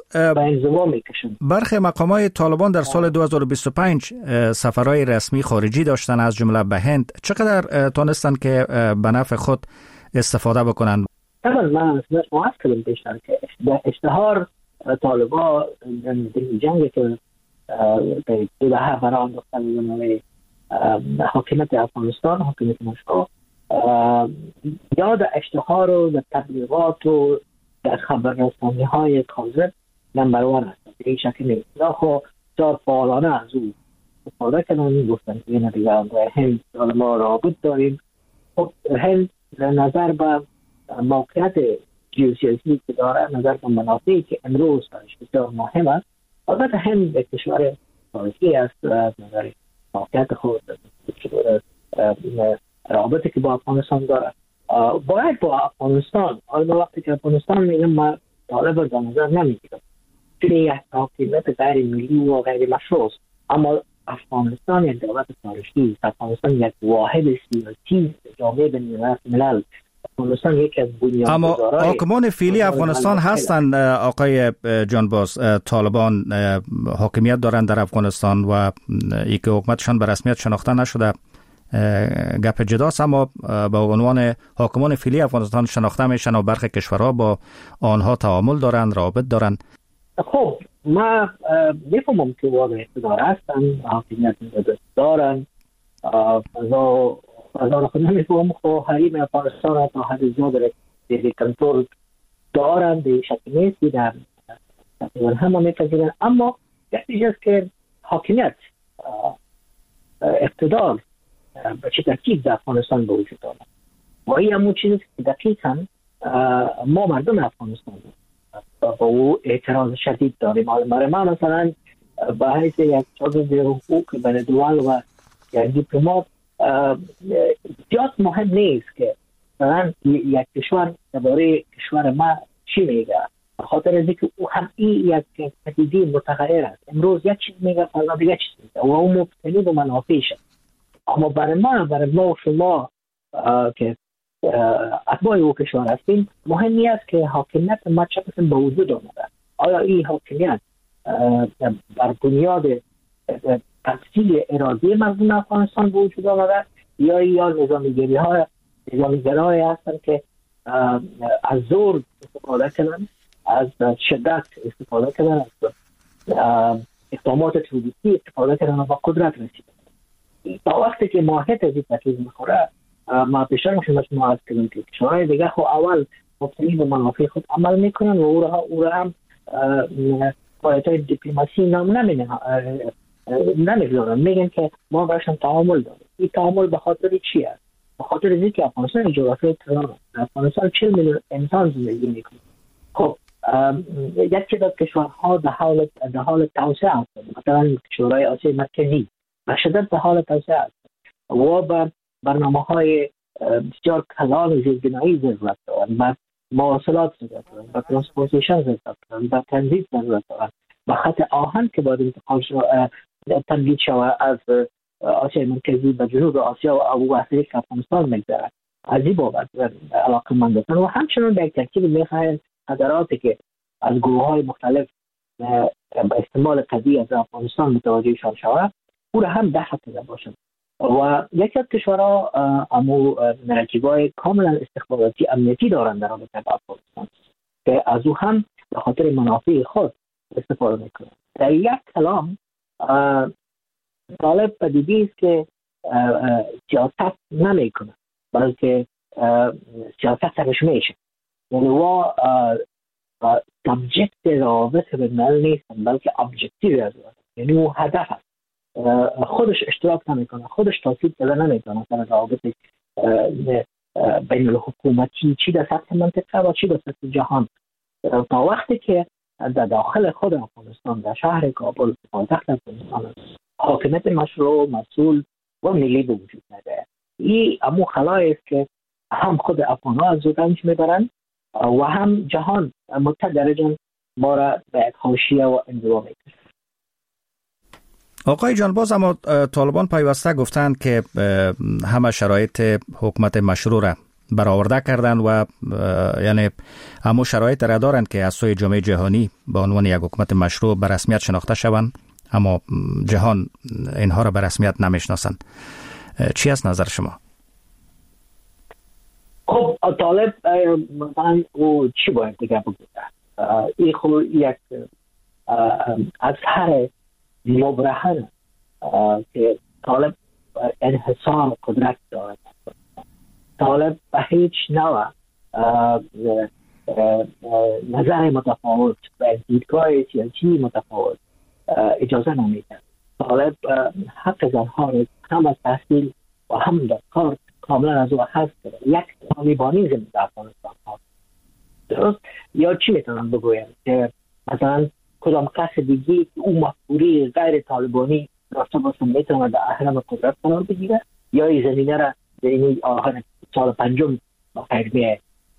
برخی مقامات طالبان در سال دو هزار و بیست و پنج سفرهای رسمی خارجی داشتن، از جمله به هند. چقدر تانستن که به نفع خود استفاده بکنن؟ طبعا من موافق کردم بیشتر که اشتهار طالبان در جنگی که به دوله بران دختن حاکمیت افغانستان، حاکمیت مسکو، یاد اشتهار و در تبلیغات و در خبررسانی های کاذب نمبر وان هست. به این شکل نیست. خب چهار فعالانه از او استفاده کردن، میگفتن که این دیگه هند ما رابط داریم. خب هند نظر به موقعیت جیوسیاسی که داره، نظر به منافعی که امروز بسیار مهم است، البته هند یک کشور تاریخی است، از نظر موقعیت خود رابطی که با افغانستان داره باید با افغانستان، حالا وقتی که افغانستان میگم من طالب در نظر نمیگیرم چون یک حاکمیت غیر ملی و غیر مشروع است، اما افغانستان یک دولت تاریخی است. افغانستان یک واحد سیاسی جامعه بین الملل. افغانستان یک از بنیانگذارای اما حاکمان فعلی افغانستان هستند. آقای جانباز، طالبان حاکمیت دارند در افغانستان و ای که حکومتشان به رسمیت شناخته نشده گپ جداست، اما به عنوان حاکمان فعلی افغانستان شناخته میشن و برخی کشورها با آنها تعامل دارند، رابط دارند. خب ما میفهمم که واقع اقتدار هستن، حاکمیت دارن، فضا فضا را خود نمیفهم. خب حریم افغانستان تا حد زیاد دیگه کنترل دارن، به شکل نیست دیدن تقریبا همه میپذیرن، اما یکی است که حاکمیت اقتدار به چه ترتیب در افغانستان به وجود آمد و این همون چیزی که دقیقاً ما مردم افغانستان با او اعتراض شدید داریم. برای ما مثلا به حیث یک شاگرد حقوق بین‌الدول و یک دیپلمات زیاد مهم نیست که مثلا یک کشور درباره کشور ما چی میگه، خاطر از اینکه او هم این یک پدیده متغیر است. امروز یک چیز میگه، فردا دیگه چیز میگه و او مبتنی به منافعشه. اما برای ما برای ما و شما که اتباع او کشور هستیم مهم است که حاکمیت ما چه قسم به وجود آمده. آیا این حاکمیت بر بنیاد تفصیل اراده مردم افغانستان به وجود آمده یا یا نظامیگری های نظامیگرای هستند که از زور استفاده کنن، از شدت استفاده کنن، از اقدامات تروریستی استفاده کردن با قدرت رسیدن. تا وقتی که ماهیت از این تکلیف میخوره، ما پیشتر شما شما از کردیم که کشورهای دیگه خب اول مبتنی به منافع خود عمل میکنن و او را, او را هم فعالیت‌های دیپلماسی نام نمیگذارن، میگن که ما برشان تعامل داریم. این تعامل به خاطر چی است؟ به خاطر اینکه افغانستان جغرافیای تنوع، افغانستان چهل میلیون انسان زندگی میکنه. خب یک تعداد کشورها در حال در حال توسعه هستند، مثلا کشورهای آسیای مرکزی به شدت در حال توسعه هستند و به برنامه‌های بسیار کلان زیربنایی ضرورت دارند، به مواصلات ضرورت دارند، به ترانسپورتیشن ضرورت دارند، به تنظیم ضرورت دارند، به خط آهن که باید انتقال شود تنظیم شود از آسیای مرکزی به جنوب آسیا و ابو وحدی که افغانستان میگذره. از این بابت علاقه‌مند هستند و همچنین به یک ترکیب میخواهند قدراتی که از گروه‌های مختلف به استعمال قضیه از افغانستان متوجه شود او را هم دفع کرده باشند. و یکی از کشورها امو نراتیوهای کاملا استخباراتی امنیتی دارند در رابطه با افغانستان که از او هم به خاطر منافع خود استفاده میکنند. در یک کلام طالب پدیدی است که سیاست نمیکنه بلکه سیاست سرش میشه، یعنی و سابجکت روابط بین‌الملل نیستن بلکه ابجکتیو است، یعنی او هدف است. خودش اشتراک نمیکنه، خودش تاثیر پیدا نمیکنه مثلا روابط بین الحکومتی چی در سطح منطقه و چی در سطح جهان. تا وقتی که در داخل خود افغانستان در شهر کابل پایتخت افغانستان حاکمیت مشروع، مسئول و ملی به وجود نداره، این امو خلایی است که هم خود افغان‌ها از او رنج میبرند و هم جهان متدرجاً ما را به یک حاشیه و انزوا میکشند. آقای جان، باز اما طالبان پیوسته گفتند که همه شرایط حکومت مشروع را برآورده کردند و یعنی همه شرایط را دارند که از سوی جامعه جهانی به عنوان یک حکومت مشروع به رسمیت شناخته شوند، اما جهان اینها را به رسمیت نمیشناسند. چی است نظر شما؟ خب طالب مثلا او چی باید دیگه بگوید؟ این خب یک از هر مبرهن که طالب انحصار قدرت دارد، طالب به هیچ نوع نظر متفاوت و دیدگاه سیاسی متفاوت اجازه نمیده. طالب حق زنها را هم از تحصیل و هم در کار کاملا از او حذف کرده. یک طالبانیزم در افغانستان هست، درست؟ یا چی میتونم بگویم که مثلا کدام کس دیگی او مفکوری غیر طالبانی راسته باشم میتونه در احرام قدرت قرار بگیره یا این زمینه را در این آخر سال پنجم خیر بیه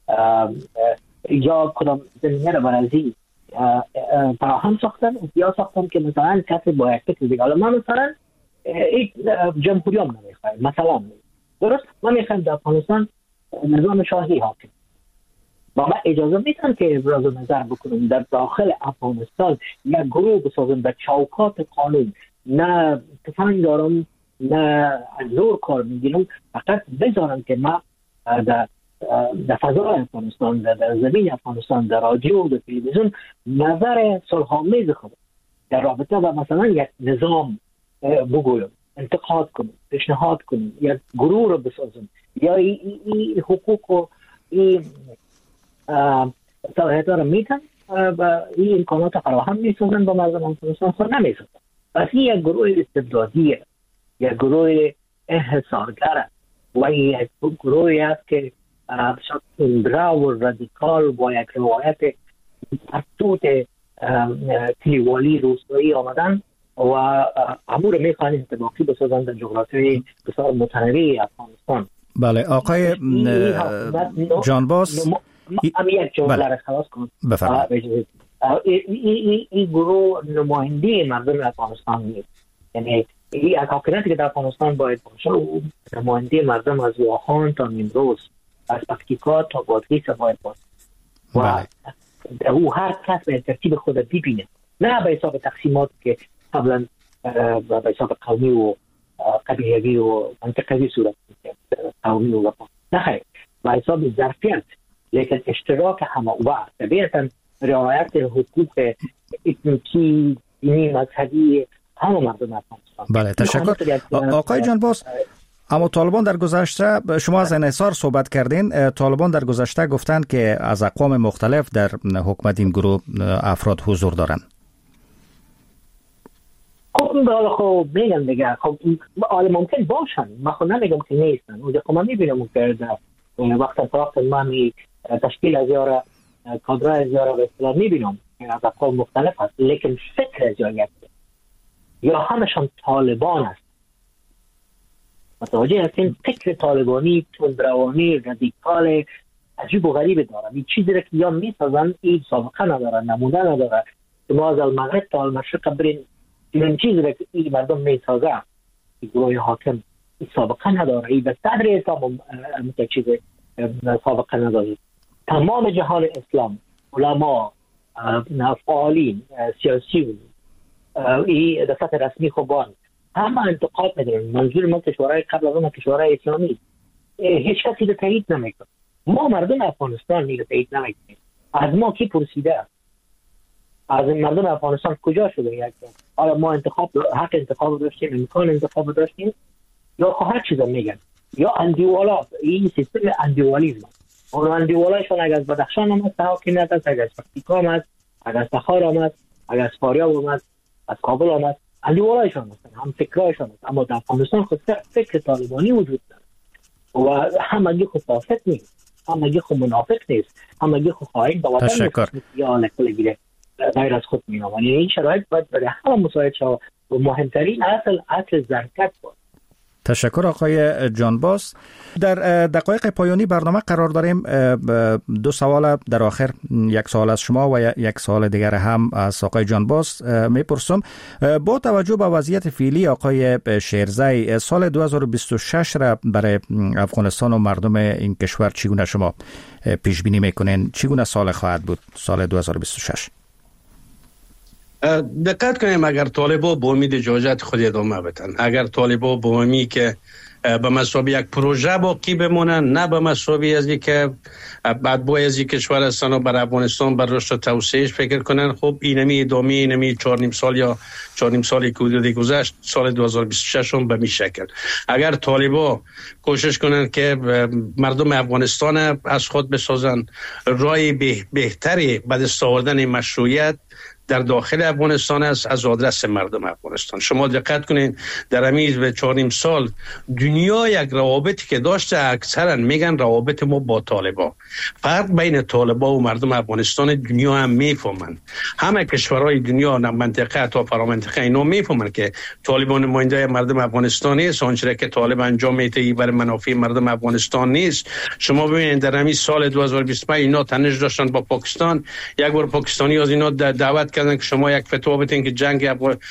یا کدام زمینه را برازی فراهم ساختن یا ساختن که مثلا کسی با یک فکر دیگه. حالا ما مثلا این جمهوری هم نمیخوایم، مثلا درست ما میخوایم در افغانستان نظام شاهی حاکم و ما اجازه میتونم که ابراز نظر بکنم در داخل افغانستان یک گروه بسازم به چوکات قانون، نه تفنگ دارم نه زور کار میگیرم، فقط بذارم که ما در در فضای افغانستان، در زمین افغانستان، در رادیو، در تلویزیون نظر صلح‌آمیز خود در رابطه با مثلا یک نظام بگویم، انتقاد کنم، پیشنهاد کنم، یک گروه رو بسازم یا این ای ای حقوق و این صلاحیت رو میتن و این امکانات فراهم میسازن با مردم افغانستان خود نمیسازن. پس این یک گروه استبدادیه، یک گروه انحصارگر و یک گروهی است که تندرا و رادیکال با یک روایت فرسود تلیوالی روستایی آمدن و امور میخوان انطباقی بسازن در جغرافیای بسیار متنوع افغانستان. بله آقای جانباز هم یک جمله را خلاص کنم. بفرمایید. این گروه نماینده مردم افغانستان نیست، یعنی این حاکمیتی که در افغانستان باید باشه نماینده مردم از واخان تا نیمروز، از پکتیکا تا بادغیس باید باشه و او هر کس به ترتیب خود ببینه، نه به حساب تقسیمات که قبلا به حساب قومی و قبیلگی و منطقوی صورت میشه، قومی و نه خیر، به حساب ظرفیت، لیکن اشتراک همه و طبیعتا رعایت حقوق اتنیکی، دینی مذهبی همه مردم افغانستان. بله تشکر آقای جانباز. اما طالبان در گذشته، شما از انحصار صحبت کردین، طالبان در گذشته گفتند که از اقوام مختلف در حکومت این گروه افراد حضور دارند. خب خب میگم دیگه، خب آره ممکن باشن، من خود نمیگم که نیستن. اونجا خب من میبینم که وقتا وقتا من تشکیل از یاره کادره از یاره به اصطلاح میبینم که از اقوام مختلف هست، لیکن فکر از یاره یا همشان طالبان است. متوجه هستین؟ فکر طالبانی تندروانی رادیکال عجیب و غریب دارن. این چیزی را که یا میسازن این سابقه نداره، نمونه نداره که ما از المغرب تا المشرق برین این چیزی را که این مردم میسازه این گروه حاکم این سابقه نداره، این به صدر اسلام چیز سابقه نداره. تمام جهان اسلام، علما، فعالین سیاسی، این دفعه رسمی خوبان همه انتقاد میدارن. منظور من کشورهای قبل از اون کشورهای اسلامی هیچ کسی رو تایید نمیکنه. ما مردم افغانستان رو تایید نمیکنیم. از ما کی پرسیده؟ از مردم افغانستان کجا شده یک آیا ما انتخاب حق انتخاب داشتیم، امکان انتخاب داشتیم؟ یا هر چیزا میگن یا اندیوالا، این سیستم اندیوالیسم. اون اندیوالایشون اگر از بدخشان آمد حاکمیت است، اگر از پکتیکا آمد، اگر از تخار آمد، اگر از فاریاب آمد، از کابل آمد، اندیوالایشون هستن، هم فکرایشون هستن. اما در افغانستان خود فکر طالبانی وجود داره و همگی خود فاسد نیست، همگی خود منافق نیست، همگی خود خائن به وطن نیست یا نکل گیره غیر از خود مینامن. یعنی این شرایط باید برای همه مساعد شود و مهمترین اصل اصل زرکت بود. تشکر آقای جانباز. در دقایق پایانی برنامه قرار داریم. دو سوال در آخر، یک سوال از شما و یک سوال دیگر هم از آقای جانباز میپرسم. با توجه به وضعیت فعلی آقای شیرزی، سال دو هزار و بیست و شش را برای افغانستان و مردم این کشور چگونه شما پیش بینی میکنین؟ چگونه سال خواهد بود سال دو هزار و بیست و شش؟ دقت کنیم اگر طالبا با امید اجازت خود ادامه بدن، اگر طالبا با امید که به مسابقه یک پروژه باقی بمونن، نه به مسابقه از که بعد باید از کشور هستن و بر افغانستان بر رشد و توسعهش فکر کنن، خب اینمی ادامه اینمی چهار نیم سال یا چهار نیم سالی که حدود گذشت سال دو هزار و بیست و شش هم به می شکل. اگر طالبا کوشش کنن که مردم افغانستان از خود بسازن، راه بهتری به دست آوردن مشروعیت در داخل افغانستان است از آدرس مردم افغانستان. شما دقت کنین در امیز به چهار نیم سال دنیا یک روابطی که داشته اکثرا میگن روابط ما با طالبا، فرق بین طالبا و مردم افغانستان دنیا هم میفهمن، همه کشورهای دنیا نه منطقه تا فرامنطقه اینا میفهمن که طالبان نماینده مردم افغانستان نیست، آنچه که طالب انجام میده برای منافع مردم افغانستان نیست. شما ببینید در امیز سال دو هزار و بیست و پنج اینا تنش داشتن با پاکستان، یک بار پاکستانی از اینا دعوت کردن که شما یک فتوا بدین که جنگ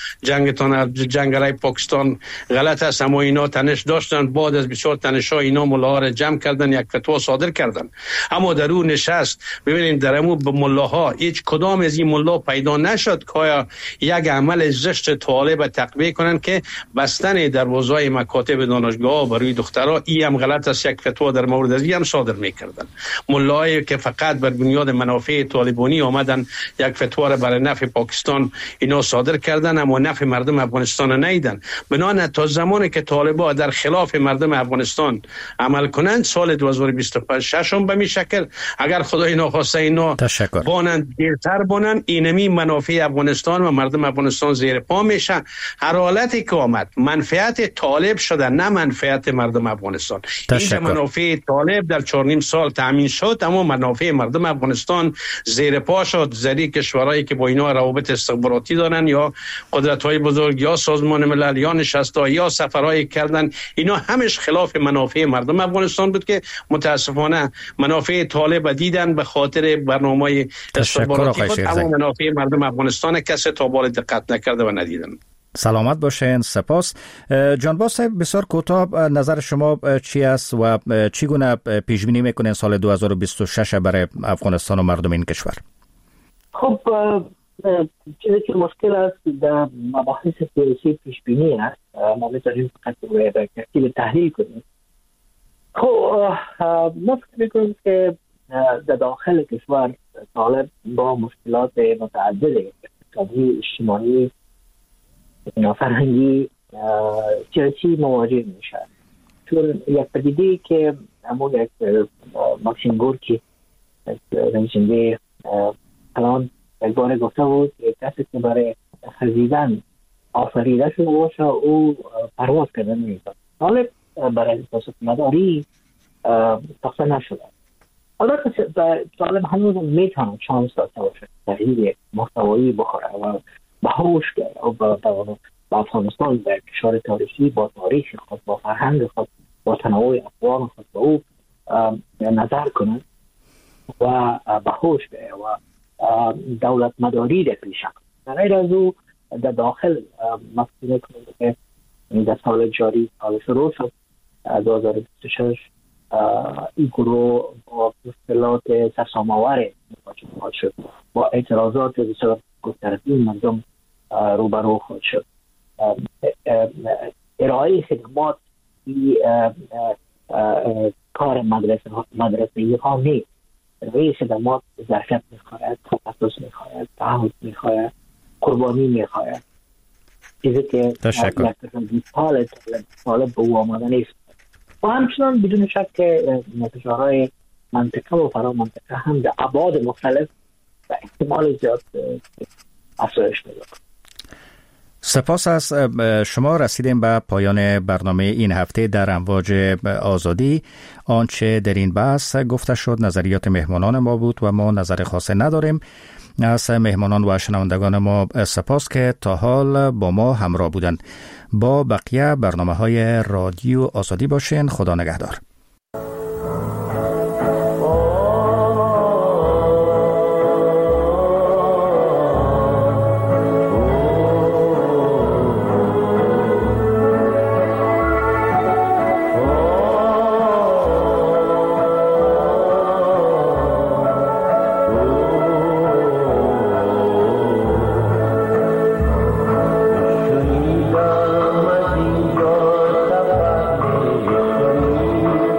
جنگتان جنگ رای پاکستان غلط است، اما اینا تنش داشتن. بعد از بسیار تنش‌ها اینا ملاها را جمع کردن، یک فتوا صادر کردن. اما در اون نشست ببینید در امو به ملاها هیچ کدام از این ملا پیدا نشد که یک عمل زشت طالب تقویه کنن که بستن دروازه‌های مکاتب دانشگاه برای دخترها ای هم غلط است، یک فتوا در مورد از این هم صادر می‌کردن. ملایی که فقط بر بنیاد منافع طالبانی آمدن یک فتوا را برای نفع پاکستان اینا صادر کردن، اما نفع مردم افغانستان نیدن. بنابراین تا زمانی که طالبان در خلاف مردم افغانستان عمل کنند سال دو هزار و بیست و شش هم به می شکل اگر خدای ناخواسته اینا بانند دیرتر بانند اینمی منافع افغانستان و مردم افغانستان زیر پا میشه. هر حالتی که آمد منفعت طالب شده نه منفعت مردم افغانستان. این منافع طالب در چهار نیم سال تامین شد اما منافع مردم افغانستان زیر پا شد. زری کشورهایی که با اینا روابط استخباراتی دارن یا قدرت‌های بزرگ یا سازمان ملل یا نشست‌ها یا سفرهای کردن، اینا همش خلاف منافع مردم افغانستان بود که متاسفانه منافع طالب دیدن به خاطر برنامه‌های استخباراتی خود، اما منافع مردم افغانستان کسی تا بال دقت نکرده و ندیدن. سلامت باشین. سپاس. جانباز صاحب بسیار کوتاه نظر شما چی است و چگونه پیش بینی میکنین سال دو هزار و بیست و شش برای افغانستان و مردم این کشور؟ خب چیزی که مشکل است در مباحث سیاسی پیش بینی است، ما میتونیم فقط به ترتیب تحلیل کنیم. خب ما فکر میکنیم که در داخل کشور طالب با مشکلات متعدد اقتصادی، اجتماعی نافرهنگی سیاسی مواجه میشه. چون یک پدیده که همون یک ماکسیم گورکی نویسنده الان یک بار گفته بود کسی که برای خزیدن آفریده شده باشه او پرواز کردن میکنه، حالا برای سیاست مداری ساخته نشده. حالا طالب هنوز میتونه چانس داشته باشه تغییر محتوایی بخوره و به هوش و با افغانستان در کشور تاریخی با تاریخ خود، با فرهنگ خود، با تنوع اقوام خود به او نظر کنند و به هوش بیاید و دولت مداری در پیش کنند. غیر از او در داخل مفهوم کنند که در سال جاری سال شروع شد دو هزار و بیست و شش این گروه با اصطلاحات سرسام‌آور مواجه شد، با اعتراضات بسیار گسترده مردم روبرو خود شد. ارائه خدمات کار مدرسه مدرسه ها نیست. ارائه خدمات ظرفیت میخواهد، تخصص میخواهد، تعهد میخواهد، قربانی میخواهد، چیزی که تشکر طالب طالب به او آماده نیست. و همچنان بدون شک که فشارهای منطقه و فرا منطقه هم در ابعاد مختلف و احتمال زیاد افزایش پیدا کنند. سپاس از شما. رسیدیم به پایان برنامه این هفته در امواج آزادی. آنچه در این بحث گفته شد نظریات مهمانان ما بود و ما نظر خاصی نداریم. از مهمانان و شنوندگان ما سپاس که تا حال با ما همراه بودند. با بقیه برنامه های رادیو آزادی باشین. خدا نگهدار. Thank you.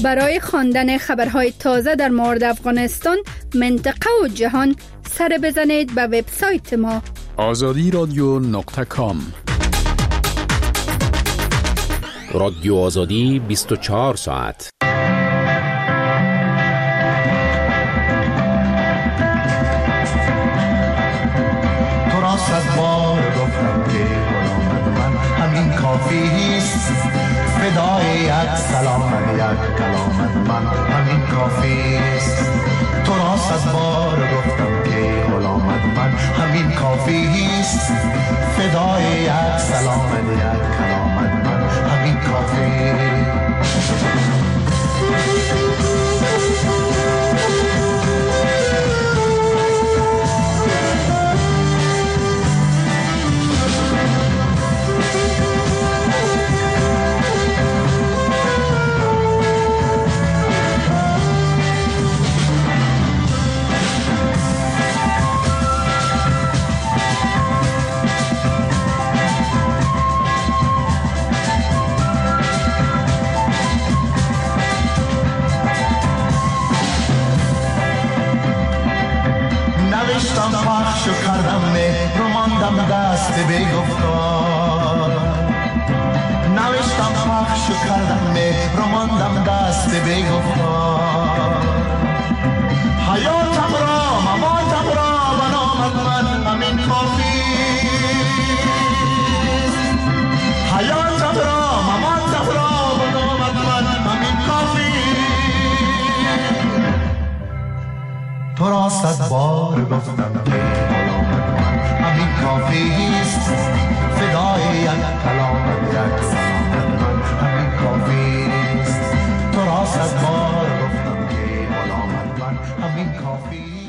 برای خواندن خبرهای تازه در مورد افغانستان، منطقه و جهان سر بزنید به وبسایت ما آزادی رادیو نقطه کام. رادیو آزادی بیست و چهار ساعت. تو را صد بار گفتم که غلامت من همین کافیست، فدای یک سلام یک کلامت من همین کافیست. تو را صد بار گفتم که غلامت من همین کافیست، فدای یک سلام یک کلامت من همین کافیست. نوشتم پخش و کردم مهر رو ماندم دست بی‌گفتار، نوشتم پخش و کردم مهر رو ماندم دست بی‌گفتار. حیاتم را مماتم را بنامت من همین کافیست، حیاتم را مماتم را بنامت من همین کافیست. تو را صد بار گفتم که غلامت من همین کافیست، فدای یک کلامت یک سلامت من همین کافیست. تو را صد بار گفتم که غلامت من همین کافیست.